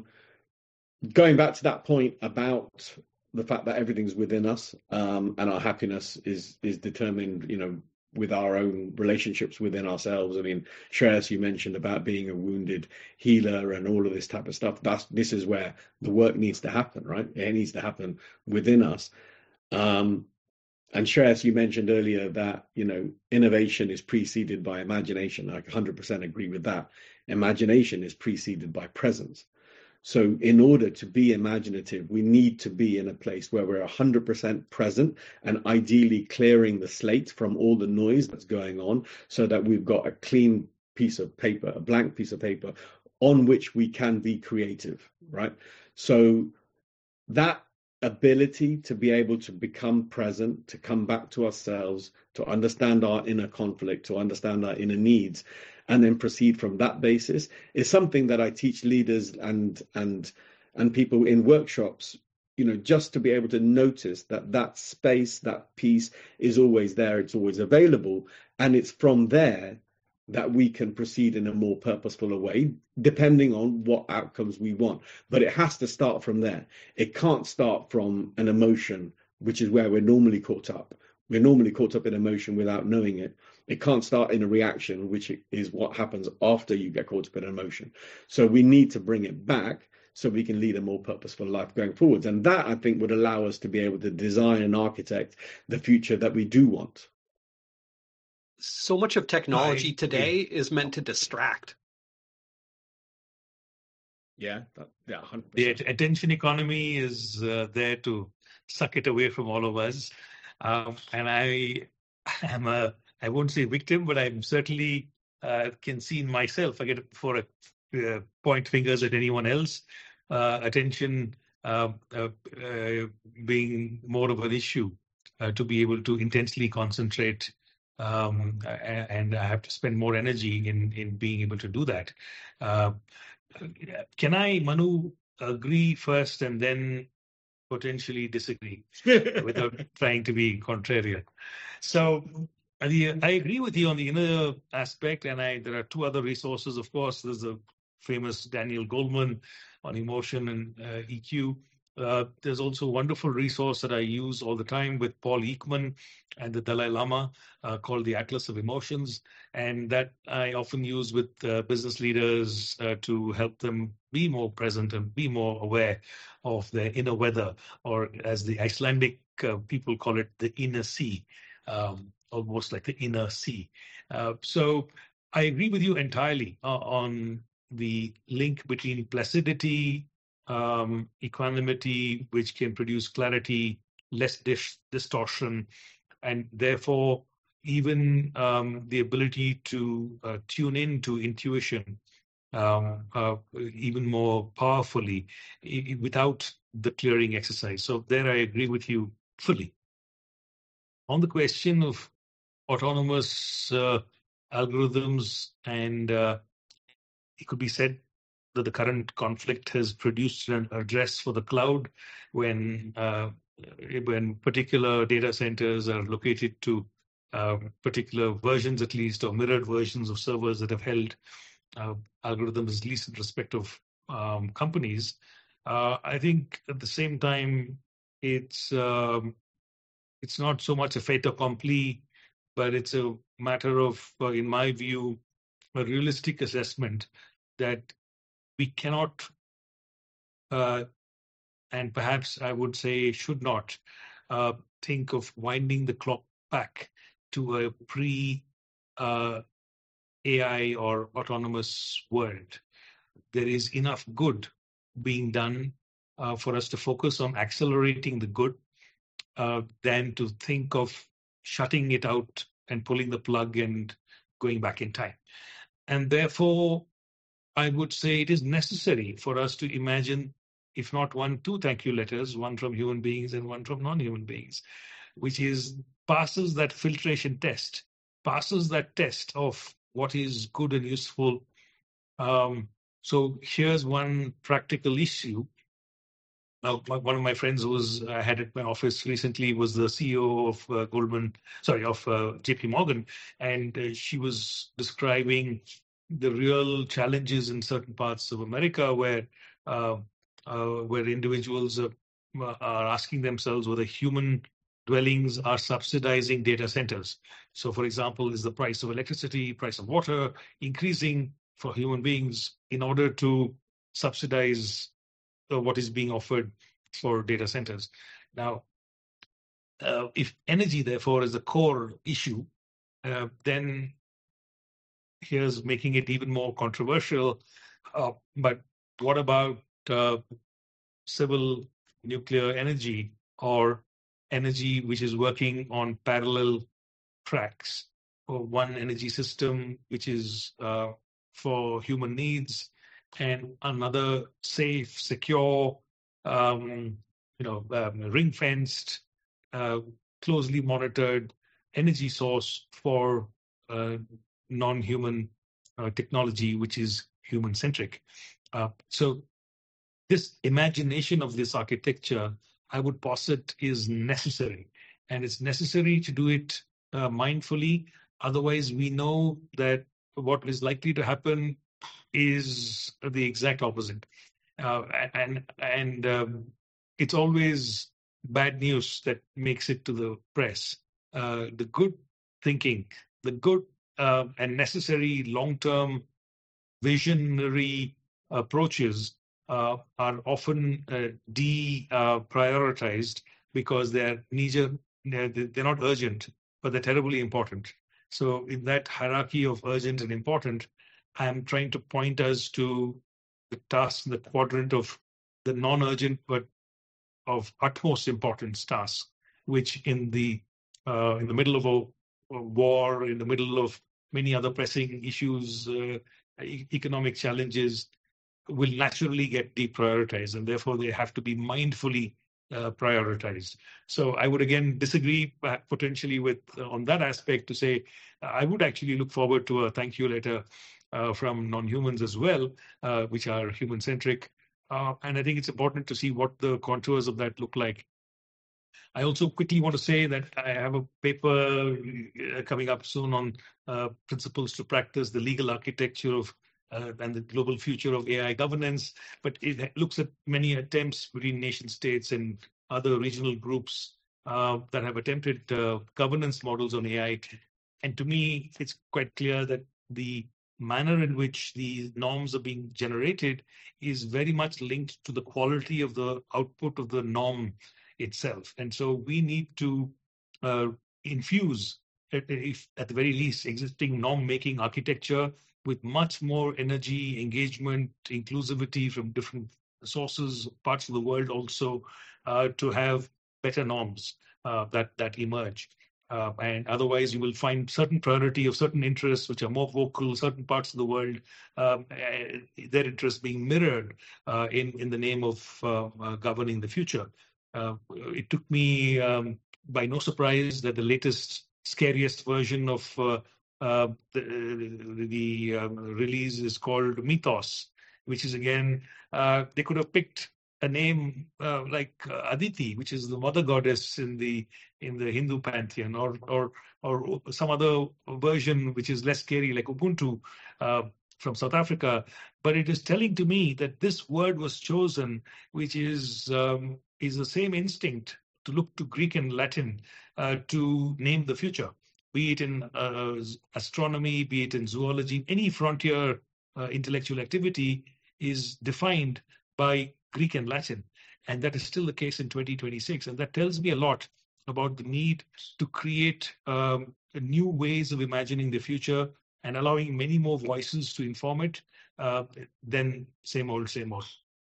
S2: going back to that point about the fact that everything's within us, um, and our happiness is is determined, you know, with our own relationships within ourselves. I mean, Shreyas, you mentioned about being a wounded healer and all of this type of stuff. That's this is where the work needs to happen, right? It needs to happen within us. Um, and Shreyas, you mentioned earlier that, you know, innovation is preceded by imagination. I one hundred percent agree with that. Imagination is preceded by presence. So in order to be imaginative, we need to be in a place where we're one hundred percent present, and ideally clearing the slate from all the noise that's going on, so that we've got a clean piece of paper, a blank piece of paper on which we can be creative, right? So that ability to be able to become present, to come back to ourselves, to understand our inner conflict, to understand our inner needs, and then proceed from that basis is something that I teach leaders and and and people in workshops, you know, just to be able to notice that that space, that piece is always there, it's always available, and it's from there that we can proceed in a more purposeful way, depending on what outcomes we want. But it has to start from there. It can't start from an emotion, which is where we're normally caught up. We're normally caught up in emotion without knowing it. It can't start in a reaction, which is what happens after you get caught up in emotion. So we need to bring it back so we can lead a more purposeful life going forwards. And that, I think, would allow us to be able to design and architect the future that we do want.
S1: So much of technology
S3: I,
S1: today is meant to distract.
S2: Yeah, that, yeah, one hundred percent.
S3: The attention economy is uh, there to suck it away from all of us. Um, and I am a, I won't say victim, but I'm certainly uh, can see in myself, I get for a uh, point fingers at anyone else, uh, attention uh, uh, uh, being more of an issue. uh, to be able to intensely concentrate, um, and I have to spend more energy in, in being able to do that. Uh, can I, Manu, agree first and then potentially disagree without trying to be contrarian? So I, I agree with you on the inner aspect, and I there are two other resources, of course. There's the famous Daniel Goleman on emotion and uh, E Q. Uh, there's also a wonderful resource that I use all the time with Paul Ekman and the Dalai Lama uh, called the Atlas of Emotions, and that I often use with uh, business leaders uh, to help them be more present and be more aware of their inner weather, or as the Icelandic uh, people call it, the inner sea, um, almost like the inner sea. Uh, so I agree with you entirely uh, on the link between placidity, um, equanimity, which can produce clarity, less dis- distortion, and therefore even um, the ability to uh, tune in to intuition um, uh, even more powerfully I- without the clearing exercise. So there I agree with you fully. On the question of autonomous uh, algorithms, and uh, it could be said that the current conflict has produced an address for the cloud when uh, when particular data centers are located to uh, particular versions, at least, or mirrored versions of servers that have held uh, algorithms, at least in respect of um, companies. Uh, I think at the same time, it's um, it's not so much a fait accompli, but it's a matter of, uh, in my view, a realistic assessment that we cannot, uh, and perhaps I would say should not, uh, think of winding the clock back to a pre uh, A I or autonomous world. There is enough good being done uh, for us to focus on accelerating the good uh, than to think of shutting it out and pulling the plug and going back in time. And therefore, I would say it is necessary for us to imagine, if not one, two thank you letters, one from human beings and one from non-human beings, which is passes that filtration test, passes that test of what is good and useful. Um, so here's one practical issue. Uh, one of my friends who was I had at my office recently was the C E O of uh, Goldman, sorry, of uh, J P Morgan, and uh, she was describing the real challenges in certain parts of America where uh, uh, where individuals uh, are asking themselves whether human dwellings are subsidizing data centers. So, for example, is the price of electricity, price of water increasing for human beings in order to subsidize uh, what is being offered for data centers? Now, uh, if energy, therefore, is the core issue, uh, then here's making it even more controversial. Uh, but what about uh, civil nuclear energy, or energy which is working on parallel tracks, or one energy system which is uh, for human needs, and another safe, secure, um, you know, um, ring-fenced, uh, closely monitored energy source for uh, non-human uh, technology, which is human-centric. Uh, so this imagination of this architecture, I would posit, is necessary. And it's necessary to do it uh, mindfully. Otherwise, we know that what is likely to happen is the exact opposite. Uh, and and um, it's always bad news that makes it to the press. Uh, the good thinking, the good uh, and necessary long-term visionary approaches uh, are often uh, de-prioritized uh, because they're neither, they're not urgent, but they're terribly important. So in that hierarchy of urgent and important, I'm trying to point us to the task in the quadrant of the non-urgent but of utmost importance tasks, which in the uh, in the middle of a, a war, in the middle of many other pressing issues, uh, e- economic challenges, will naturally get deprioritized, and therefore they have to be mindfully uh, prioritized. So I would again disagree uh, potentially with uh, on that aspect to say uh, I would actually look forward to a thank you letter uh, from non-humans as well, uh, which are human-centric. Uh, and I think it's important to see what the contours of that look like. I also quickly want to say that I have a paper uh, coming up soon on uh, principles to practice the legal architecture of uh, and the global future of A I governance, but it looks at many attempts between nation states and other regional groups uh, that have attempted uh, governance models on A I. And to me, it's quite clear that the manner in which the norms are being generated is very much linked to the quality of the output of the norm itself. And so we need to uh, infuse, at, if, at the very least, existing norm-making architecture with much more energy, engagement, inclusivity from different sources, parts of the world also, uh, to have better norms uh, that, that emerge. Uh, and otherwise, you will find certain priority of certain interests which are more vocal, certain parts of the world, um, their interests being mirrored uh, in, in the name of uh, uh, governing the future. Uh, it took me um, by no surprise that the latest, scariest version of uh, uh, the, the um, release is called Mythos, which is again, uh, they could have picked a name uh, like uh, Aditi, which is the mother goddess in the in the Hindu pantheon, or or or some other version which is less scary, like Ubuntu uh, from South Africa. But it is telling to me that this word was chosen, which is um, is the same instinct to look to Greek and Latin uh, to name the future, be it in uh, astronomy, be it in zoology, any frontier uh, intellectual activity is defined by Greek and Latin. And that is still the case in twenty twenty-six. And that tells me a lot about the need to create um, new ways of imagining the future and allowing many more voices to inform it uh, than same old, same old.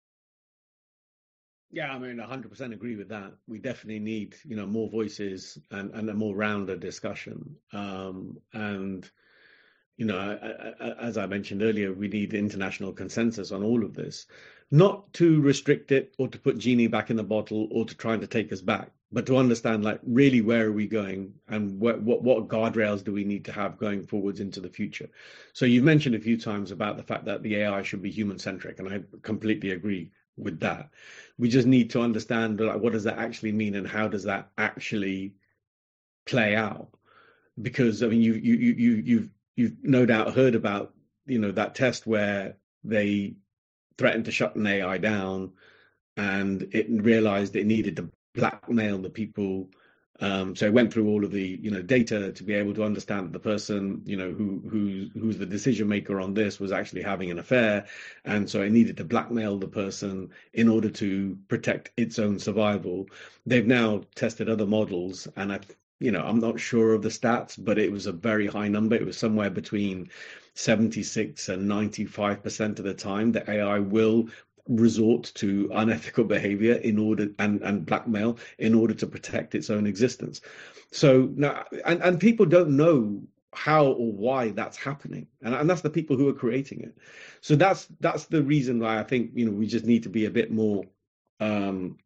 S2: Yeah, I mean, one hundred percent agree with that. We definitely need, you know, more voices and, and a more rounded discussion. Um, and, you know, I, I, as I mentioned earlier, we need international consensus on all of this, not to restrict it or to put Genie back in the bottle or to try to take us back, but to understand, like, really where are we going and what, what, what guardrails do we need to have going forwards into the future. So you've mentioned a few times about the fact that the A I should be human-centric, and I completely agree with that. We just need to understand, like, what does that actually mean and how does that actually play out? Because, I mean, you, you, you, you, you've, you've no doubt heard about, you know, that test where they threatened to shut an A I down and it realized it needed to blackmail the people. Um, so it went through all of the, you know, data to be able to understand that the person, you know, who, who, who's the decision maker on this was actually having an affair. And so it needed to blackmail the person in order to protect its own survival. They've now tested other models, and I, you know, I'm not sure of the stats, but it was a very high number. It was somewhere between seventy-six and ninety-five percent of the time that A I will resort to unethical behavior in order and, and blackmail in order to protect its own existence. So now, and, and people don't know how or why that's happening. And, and that's the people who are creating it. So that's, that's the reason why I think, you know, we just need to be a bit more um,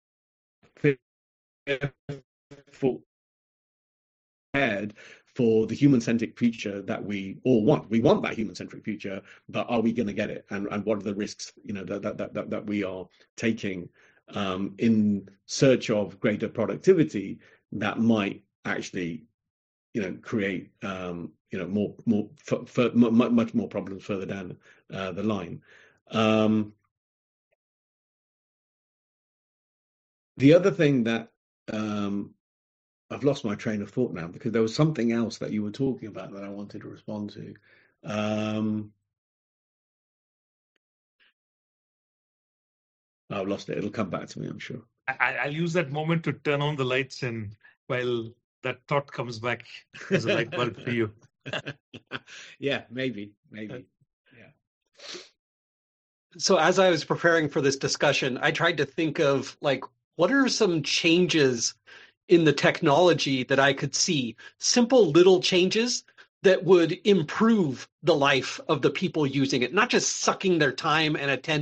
S2: fearful for the human-centric future that we all want. We want that human-centric future, but are we going to get it? And and what are the risks, you know, that that that, that we are taking um, in search of greater productivity that might actually, you know, create um, you know more more for, for, much more problems further down uh, the line. Um, the other thing that um, I've lost my train of thought now, because there was something else that you were talking about that I wanted to respond to. Um, I've lost it. It'll come back to me, I'm sure.
S3: I, I'll use that moment to turn on the lights, and while that thought comes back as a light bulb for you.
S2: Yeah, maybe, maybe. Yeah.
S1: So as I was preparing for this discussion, I tried to think of, like, what are some changes in the technology that I could see, simple little changes that would improve the life of the people using it, not just sucking their time and attention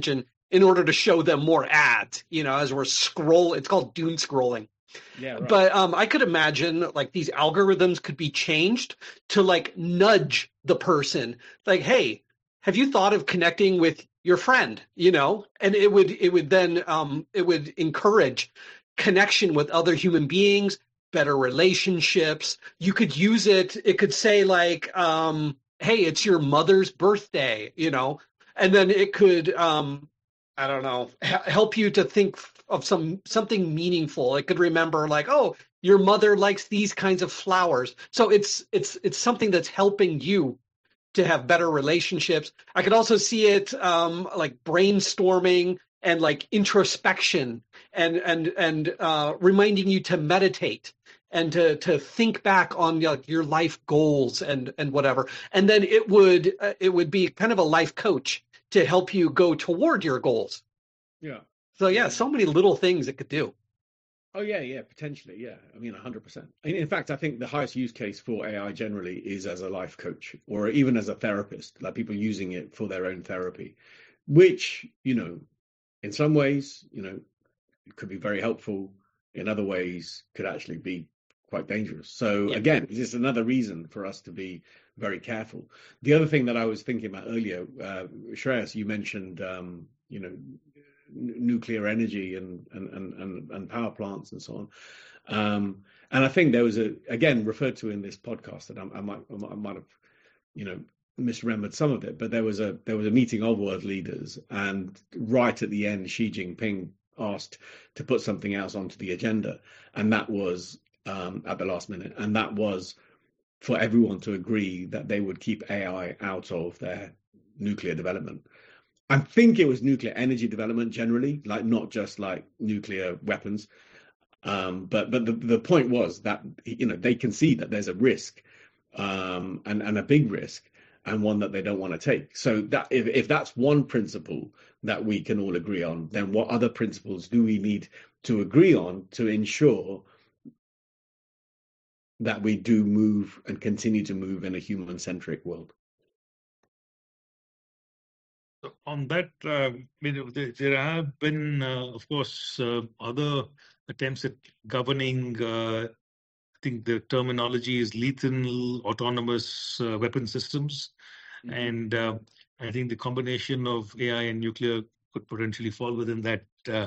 S1: in order to show them more ads, you know, as we're scroll. It's called doom scrolling.
S2: Yeah, right.
S1: But um, I could imagine like these algorithms could be changed to like nudge the person, like, hey, have you thought of connecting with your friend? You know, and it would it would then um, it would encourage connection with other human beings, better relationships. You could use it. It could say like, um, hey, it's your mother's birthday, you know, and then it could um, I don't know, help you to think of some something meaningful. It could remember like, oh, your mother likes these kinds of flowers. So it's it's it's something that's helping you to have better relationships. I could also see it um, like brainstorming and like introspection and and and uh, reminding you to meditate and to to think back on you know, your life goals and and whatever. And then it would uh, it would be kind of a life coach to help you go toward your goals.
S2: Yeah.
S1: So yeah, so many little things it could do.
S2: Oh yeah, yeah, potentially, yeah. I mean, one hundred percent. In fact, I think the highest use case for A I generally is as a life coach or even as a therapist, like people using it for their own therapy, which, you know, in some ways, you know, it could be very helpful. In other ways, could actually be quite dangerous. So
S1: Yeah.
S2: again, it's just another reason for us to be very careful. The other thing that I was thinking about earlier, uh, Shreyas, you mentioned, um, you know, n- nuclear energy and, and and and and power plants and so on. Um, and I think there was a again referred to in this podcast that I, I might I might I might have, you know, misremembered some of it, but there was a there was a meeting of world leaders, and right at the end, Xi Jinping asked to put something else onto the agenda, and that was um, at the last minute, and that was for everyone to agree that they would keep A I out of their nuclear development. I think it was nuclear energy development generally, like not just like nuclear weapons. Um, but but the, the point was that, you know, they can see that there's a risk, um, and, and a big risk, and one that they don't want to take. So that if, if that's one principle that we can all agree on, then what other principles do we need to agree on to ensure that we do move and continue to move in a human-centric world?
S3: On that, uh, you know, there, there have been, uh, of course, uh, other attempts at governing. Uh, I think the terminology is lethal autonomous uh, weapon systems, mm-hmm. and uh, I think the combination of A I and nuclear could potentially fall within that uh,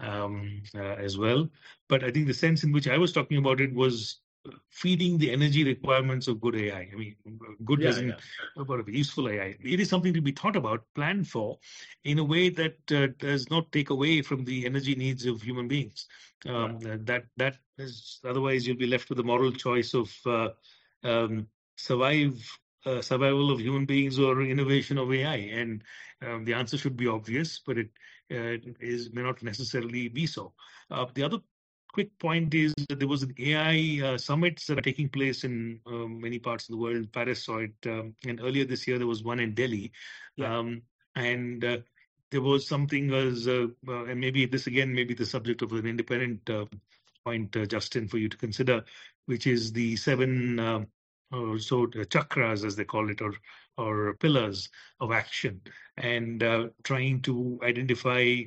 S3: um, uh, as well. But I think the sense in which I was talking about it was feeding the energy requirements of good A I. I mean, good
S2: Yeah,
S3: isn't
S2: yeah.
S3: about useful A I. It is something to be thought about, planned for, in a way that uh, does not take away from the energy needs of human beings. Um,
S2: Yeah.
S3: That that is otherwise you'll be left with the moral choice of uh, um, survive uh, survival of human beings or innovation of A I, and um, the answer should be obvious, but it uh, is may not necessarily be so. Uh, the other quick point is that there was an A I uh, summits that are taking place in uh, many parts of the world. Paris saw it, um, and earlier this year there was one in Delhi,
S2: Yeah.
S3: um, and uh, there was something as, uh, uh, and maybe this again may be the subject of an independent uh, point, uh, Justin, for you to consider, which is the seven uh, or so uh, chakras, as they call it, or or pillars of action, and uh, trying to identify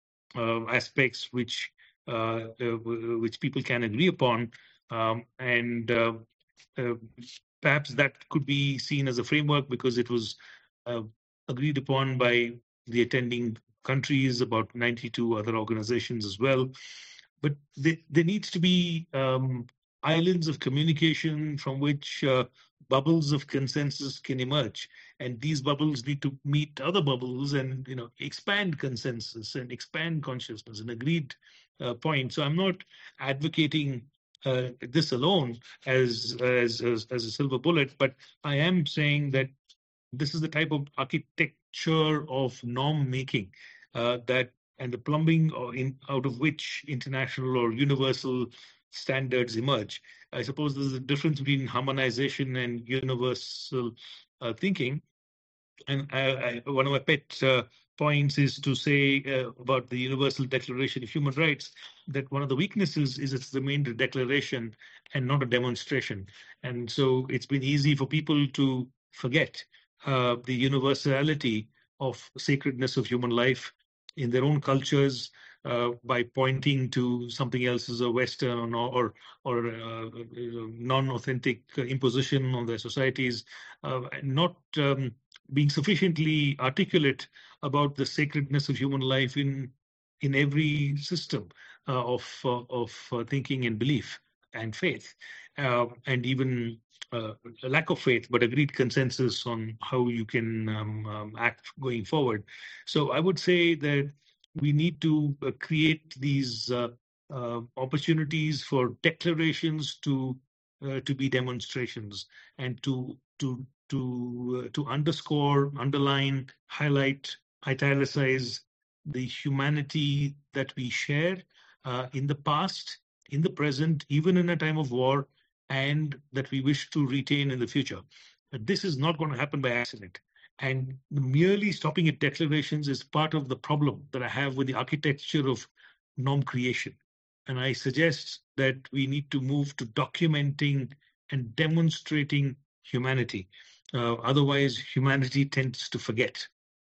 S3: uh, aspects which uh, uh, which people can agree upon, um, and uh, uh, perhaps that could be seen as a framework because it was uh, agreed upon by the attending countries, about ninety-two other organizations as well. But there, there needs to be um, islands of communication from which uh, bubbles of consensus can emerge, and these bubbles need to meet other bubbles and, you know, expand consensus and expand consciousness and agreed uh, point. So I'm not advocating uh, this alone as, as as as a silver bullet, but I am saying that this is the type of architecture of norm making uh, that and the plumbing or in, out of which international or universal standards emerge. I suppose there's a difference between harmonization and universal uh, thinking. And I, I, one of my pet uh, points is to say uh, about the Universal Declaration of Human Rights that one of the weaknesses is it's remained a declaration and not a demonstration. And so it's been easy for people to forget uh, the universality of sacredness of human life in their own cultures uh, by pointing to something else as a Western or or, or uh, non-authentic imposition on their societies, uh, not um, being sufficiently articulate about the sacredness of human life in in every system uh, of uh, of uh, thinking and belief and faith, uh, and even uh, a lack of faith, but agreed consensus on how you can um, um, act going forward. So I would say that we need to uh, create these uh, uh, opportunities for declarations to uh, to be demonstrations, and to to to uh, to underscore, underline, highlight, italicize the humanity that we share uh, in the past, in the present, even in a time of war, and that we wish to retain in the future. But this is not going to happen by accident. And merely stopping at declarations is part of the problem that I have with the architecture of norm creation. And I suggest that we need to move to documenting and demonstrating humanity. Uh, otherwise, humanity tends to forget.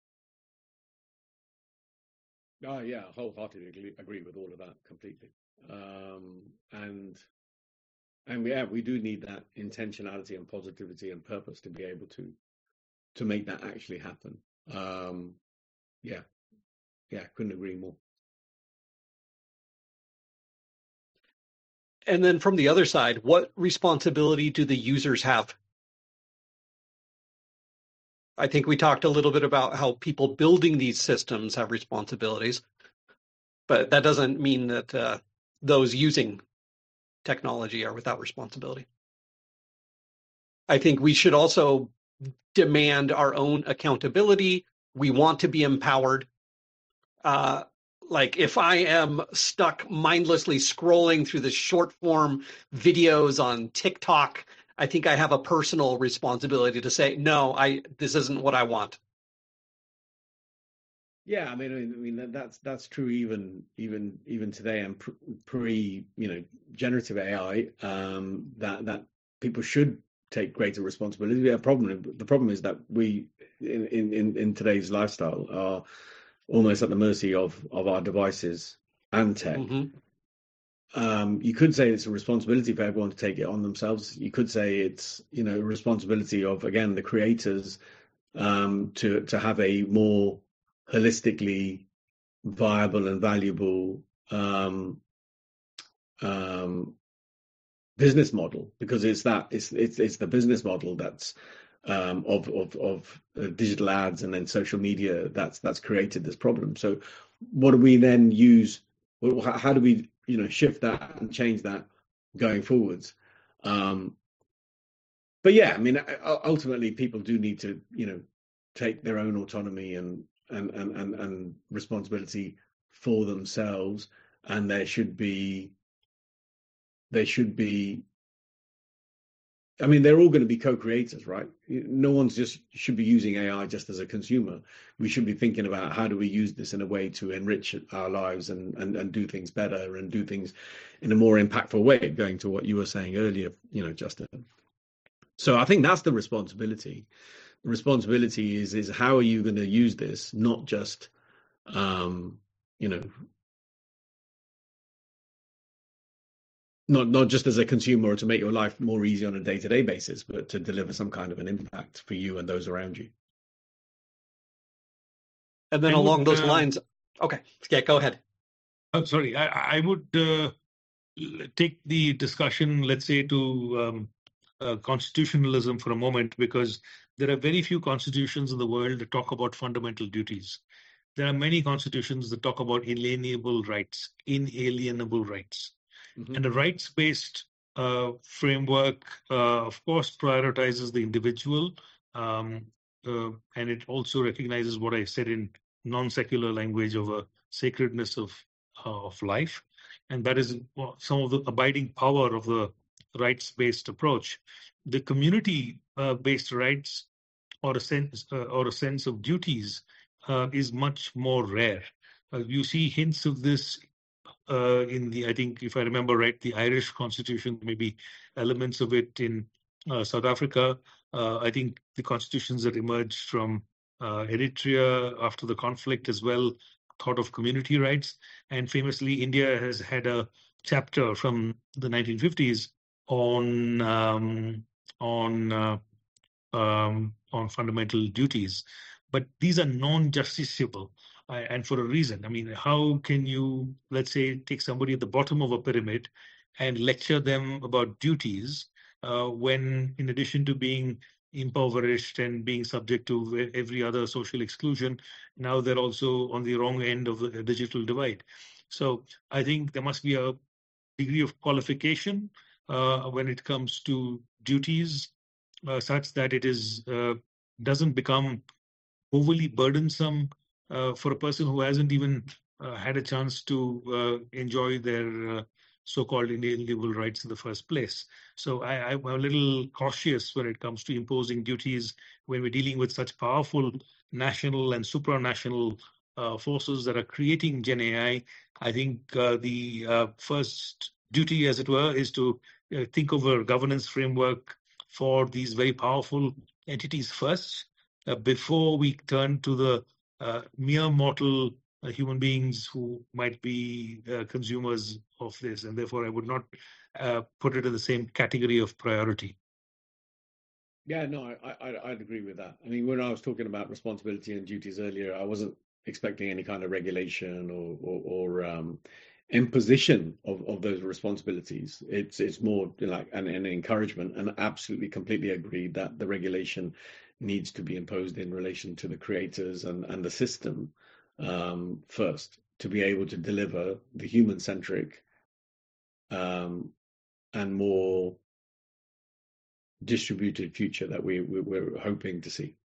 S2: Oh, yeah, wholeheartedly agree with all of that completely. Um, and and yeah, we do need that intentionality and positivity and purpose to be able to to make that actually happen. Um, yeah, yeah, couldn't agree more.
S1: And then from the other side, what responsibility do the users have? I think we talked a little bit about how people building these systems have responsibilities, but that doesn't mean that uh, those using technology are without responsibility. I think we should also demand our own accountability. We want to be empowered. Uh, like if I am stuck mindlessly scrolling through the short form videos on TikTok, I think I have a personal responsibility to say, no, I this isn't what I want.
S2: Yeah, I mean, I mean that's that's true even even even today, and pre you know generative A I. Um, that that people should take greater responsibility. The problem the problem is that we in in in today's lifestyle are almost at the mercy of of our devices and tech. Mm-hmm. Um, you could say it's a responsibility for everyone to take it on themselves. You could say it's, you know, a responsibility of, again, the creators um, to to have a more holistically viable and valuable um, um, business model, because it's that it's it's it's the business model that's um, of of of uh, digital ads and then social media that's that's created this problem. So, what do we then use? How do we, you know, shift that and change that going forwards? Um, but yeah, I mean, ultimately, people do need to, you know, take their own autonomy and and and and, and responsibility for themselves, and there should be there should be. I mean, they're all going to be co-creators, right? No one's just should be using A I just as a consumer. We should be thinking about how do we use this in a way to enrich our lives and, and, and do things better and do things in a more impactful way, going to what you were saying earlier, you know, Justin. So I think that's the responsibility. The responsibility is, is how are you going to use this, not just, um, you know, Not not just as a consumer or to make your life more easy on a day-to-day basis, but to deliver some kind of an impact for you and those around you.
S1: And then I along would, those uh, lines, okay, yeah, go ahead.
S3: I'm sorry, I, I would uh, take the discussion, let's say, to um, uh, constitutionalism for a moment, because there are very few constitutions in the world that talk about fundamental duties. There are many constitutions that talk about inalienable rights, inalienable rights. Mm-hmm. And a rights-based uh, framework, uh, of course, prioritizes the individual, um, uh, and it also recognizes what I said in non-secular language of a sacredness of uh, of life, and that is some of the abiding power of the rights-based approach. The community-based rights, or a sense uh, or a sense of duties, uh, is much more rare. Uh, you see hints of this. Uh, in the, I think, if I remember right, the Irish Constitution, maybe elements of it in uh, South Africa. Uh, I think the constitutions that emerged from uh, Eritrea after the conflict as well thought of community rights. And famously, India has had a chapter from the nineteen fifties on um, on uh, um, on fundamental duties. But these are non-justiciable, uh, and for a reason. I mean, how can you, let's say, take somebody at the bottom of a pyramid and lecture them about duties uh, when, in addition to being impoverished and being subject to every other social exclusion, now they're also on the wrong end of the digital divide. So I think there must be a degree of qualification uh, when it comes to duties, uh, such that it is uh, doesn't become overly burdensome uh, for a person who hasn't even uh, had a chance to uh, enjoy their uh, so-called inalienable rights in the first place. So I, I'm a little cautious when it comes to imposing duties when we're dealing with such powerful national and supranational uh, forces that are creating Gen A I. I think uh, the uh, first duty, as it were, is to uh, think of a governance framework for these very powerful entities first, uh, before we turn to the uh, mere mortal uh, human beings who might be uh, consumers of this. And therefore, I would not uh, put it in the same category of priority.
S2: Yeah, no, I, I, I'd agree with that. I mean, when I was talking about responsibility and duties earlier, I wasn't expecting any kind of regulation or, or, or um, imposition of, of those responsibilities. It's it's more like an, an encouragement, and absolutely completely agreed that the regulation needs to be imposed in relation to the creators and, and the system um, first, to be able to deliver the human-centric um, and more distributed future that we, we, we're hoping to see.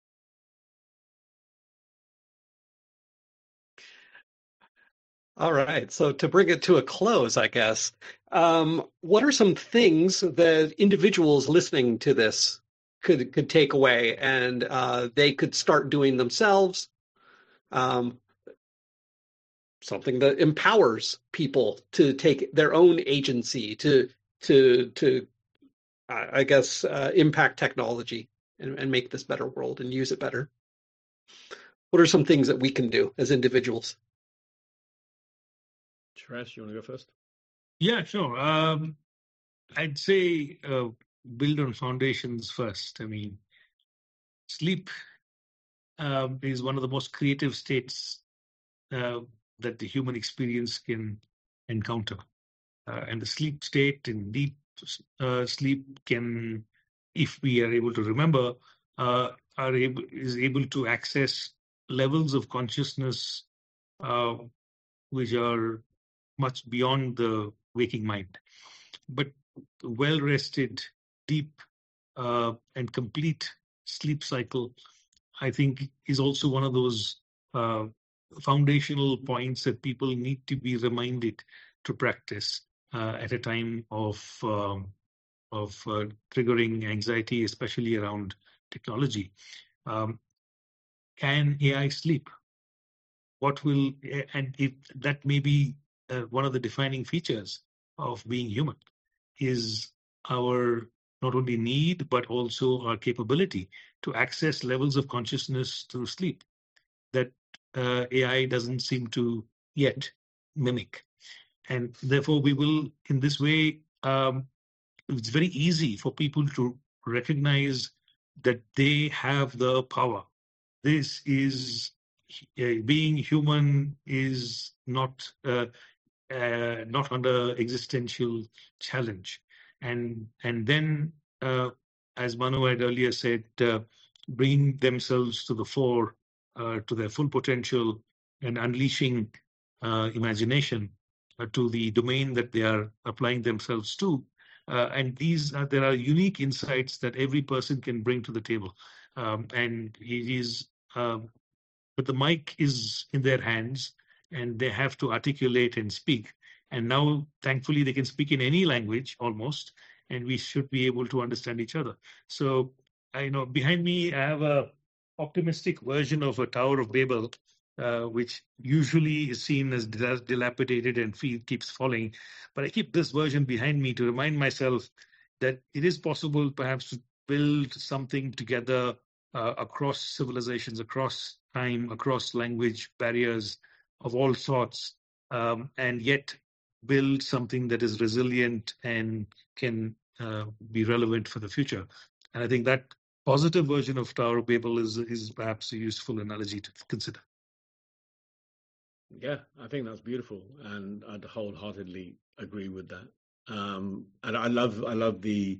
S1: All right. So to bring it to a close, I guess, um, what are some things that individuals listening to this could could take away and uh, they could start doing themselves? Um, something that empowers people to take their own agency to to to I guess uh, impact technology and, and make this better world and use it better. What are some things that we can do as individuals?
S2: Suresh, you want to go first?
S3: Yeah, sure. Um, I'd say uh, build on foundations first. I mean, sleep um, is one of the most creative states uh, that the human experience can encounter. Uh, and the sleep state and deep uh, sleep can, if we are able to remember, uh, are able is able to access levels of consciousness uh, which are much beyond the waking mind. But well-rested, deep, uh, and complete sleep cycle, I think, is also one of those uh, foundational points that people need to be reminded to practice uh, at a time of um, of uh, triggering anxiety, especially around technology. Um, can A I sleep? What will, and if that may be uh, one of the defining features of being human, is our not only need, but also our capability to access levels of consciousness through sleep that uh, A I doesn't seem to yet mimic. And therefore, we will, in this way, um, it's very easy for people to recognize that they have the power. This is, uh, being human is not uh, uh, not under existential challenge. And and then, uh, as Manu had earlier said, uh, bringing themselves to the fore, uh, to their full potential, and unleashing uh, imagination uh, to the domain that they are applying themselves to. Uh, and these are, there are unique insights that every person can bring to the table. Um, and it is, uh, but the mic is in their hands, and they have to articulate and speak. And now, thankfully, they can speak in any language almost, and we should be able to understand each other. So, I know behind me, I have a optimistic version of a Tower of Babel, uh, which usually is seen as dilapidated and feel, keeps falling. But I keep this version behind me to remind myself that it is possible perhaps to build something together uh, across civilizations, across time, across language barriers, of all sorts, um, and yet build something that is resilient and can uh, be relevant for the future. And I think that positive version of Tower of Babel is, is perhaps a useful analogy to consider.
S2: Yeah, I think that's beautiful, and I'd wholeheartedly agree with that. Um, and I love, I love the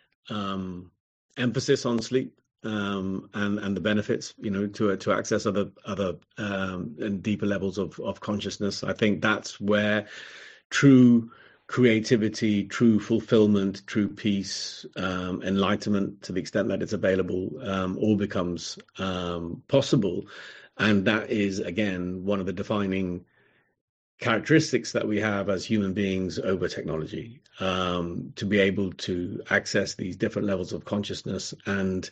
S2: um, emphasis on sleep um, and and the benefits, you know, to to access other other um, and deeper levels of of consciousness. I think that's where true creativity, true fulfillment, true peace, um, enlightenment, to the extent that it's available, um, all becomes um, possible. And that is, again, one of the defining characteristics that we have as human beings over technology, um, to be able to access these different levels of consciousness and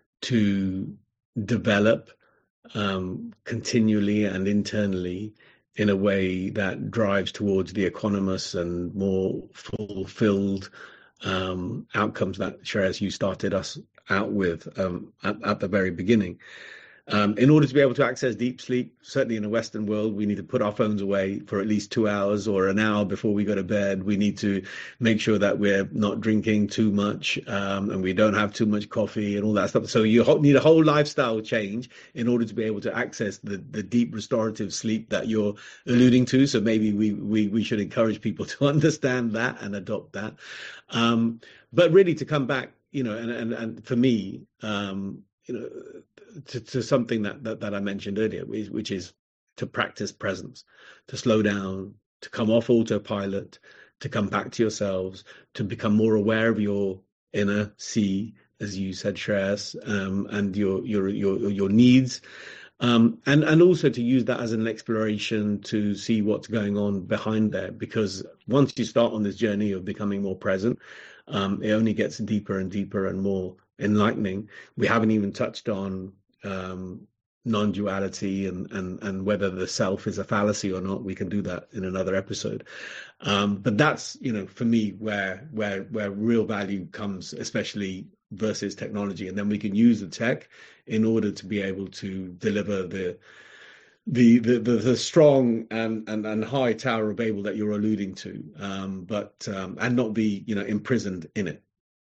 S2: to develop um, continually and internally in a way that drives towards the equanimous and more fulfilled um, outcomes that, Shreyas, you started us out with um, at, at the very beginning. Um, in order to be able to access deep sleep, certainly in the Western world, we need to put our phones away for at least two hours or an hour before we go to bed. We need to make sure that we're not drinking too much um, and we don't have too much coffee and all that stuff. So you need a whole lifestyle change in order to be able to access the, the deep restorative sleep that you're alluding to. So maybe we, we, we should encourage people to understand that and adopt that. Um, but really to come back, you know, and, and, and for me, um, you know, To, to something that, that, that I mentioned earlier, which, which is to practice presence, to slow down, to come off autopilot, to come back to yourselves, to become more aware of your inner sea, as you said, Shreyas, um, and your your your your needs, um, and and also to use that as an exploration to see what's going on behind there. Because once you start on this journey of becoming more present, um, it only gets deeper and deeper and more enlightening. We haven't even touched on um, non-duality and, and, and whether the self is a fallacy or not. We can do that in another episode. Um, but that's, you know, for me, where, where, where real value comes, especially versus technology. And then we can use the tech in order to be able to deliver the, the, the, the, the strong and, and, and high Tower of Babel that you're alluding to, um, but, um, and not be, you know, imprisoned in it.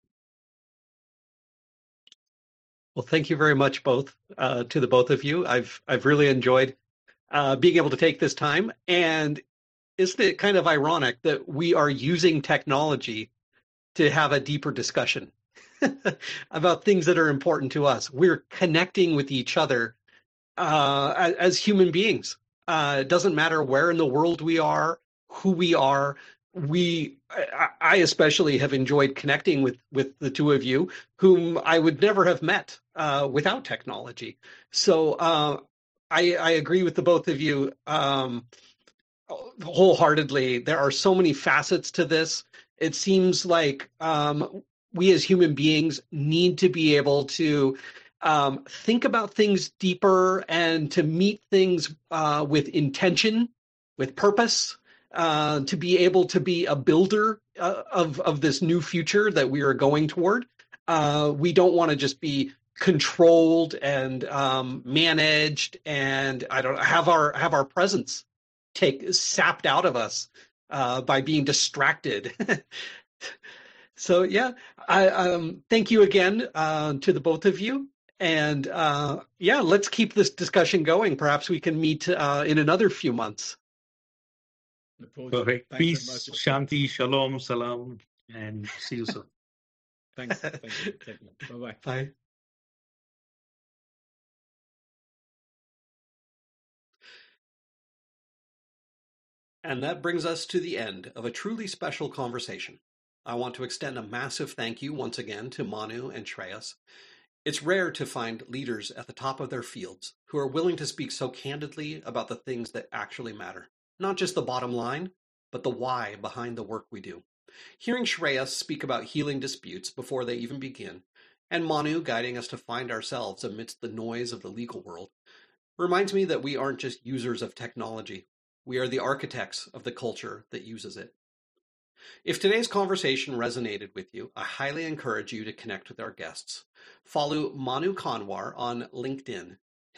S1: Well, thank you very much, both uh, to the both of you. I've I've really enjoyed uh, being able to take this time. And isn't it kind of ironic that we are using technology to have a deeper discussion about things that are important to us? We're connecting with each other uh, as, as human beings. Uh, it doesn't matter where in the world we are, who we are. We, I, I especially have enjoyed connecting with, with the two of you, whom I would never have met uh, without technology. So uh, I, I agree with the both of you um, wholeheartedly. There are so many facets to this. It seems like um, we as human beings need to be able to um, think about things deeper and to meet things uh, with intention, with purpose. Uh, to be able to be a builder uh, of of this new future that we are going toward. Uh, we don't want to just be controlled and um, managed, and I don't have our have our presence take sapped out of us uh, by being distracted. So yeah, I um, thank you again uh, to the both of you, and uh, yeah, let's keep this discussion going. Perhaps we can meet uh, in another few months.
S3: Perfect. Peace, Shanti, Shalom, Salam, and see you soon.
S2: Thanks. Thank you. Take care. Bye-bye.
S1: Bye. And that brings us to the end of a truly special conversation. I want to extend a massive thank you once again to Manu and Shreyas. It's rare to find leaders at the top of their fields who are willing to speak so candidly about the things that actually matter. Not just the bottom line, but the why behind the work we do. Hearing Shreyas speak about healing disputes before they even begin, and Manu guiding us to find ourselves amidst the noise of the legal world, reminds me that we aren't just users of technology. We are the architects of the culture that uses it. If today's conversation resonated with you, I highly encourage you to connect with our guests. Follow Manu Kanwar on LinkedIn.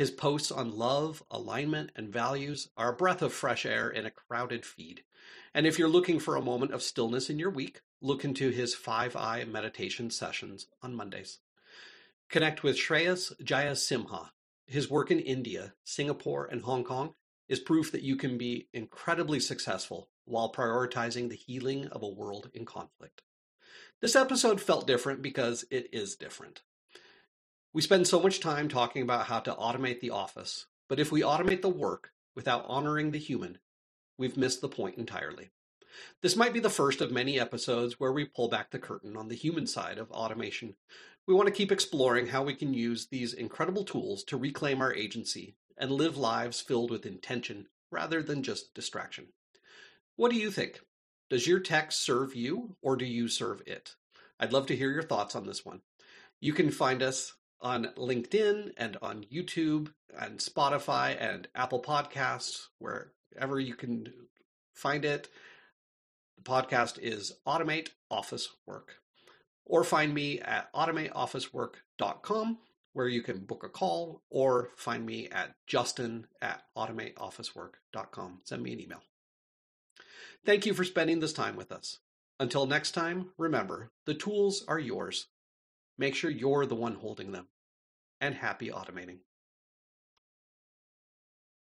S1: His posts on love, alignment, and values are a breath of fresh air in a crowded feed. And if you're looking for a moment of stillness in your week, look into his five-eye meditation sessions on Mondays. Connect with Shreyas Jayasimha. His work in India, Singapore, and Hong Kong is proof that you can be incredibly successful while prioritizing the healing of a world in conflict. This episode felt different because it is different. We spend so much time talking about how to automate the office, but if we automate the work without honoring the human, we've missed the point entirely. This might be the first of many episodes where we pull back the curtain on the human side of automation. We want to keep exploring how we can use these incredible tools to reclaim our agency and live lives filled with intention rather than just distraction. What do you think? Does your tech serve you or do you serve it? I'd love to hear your thoughts on this one. You can find us on LinkedIn and on YouTube and Spotify and Apple Podcasts, wherever you can find it. The podcast is Automate Office Work. Or find me at automate office work dot com, where you can book a call, or find me at justin at automate office work dot com. Send me an email. Thank you for spending this time with us. Until next time, remember, the tools are yours. Make sure you're the one holding them. And happy automating.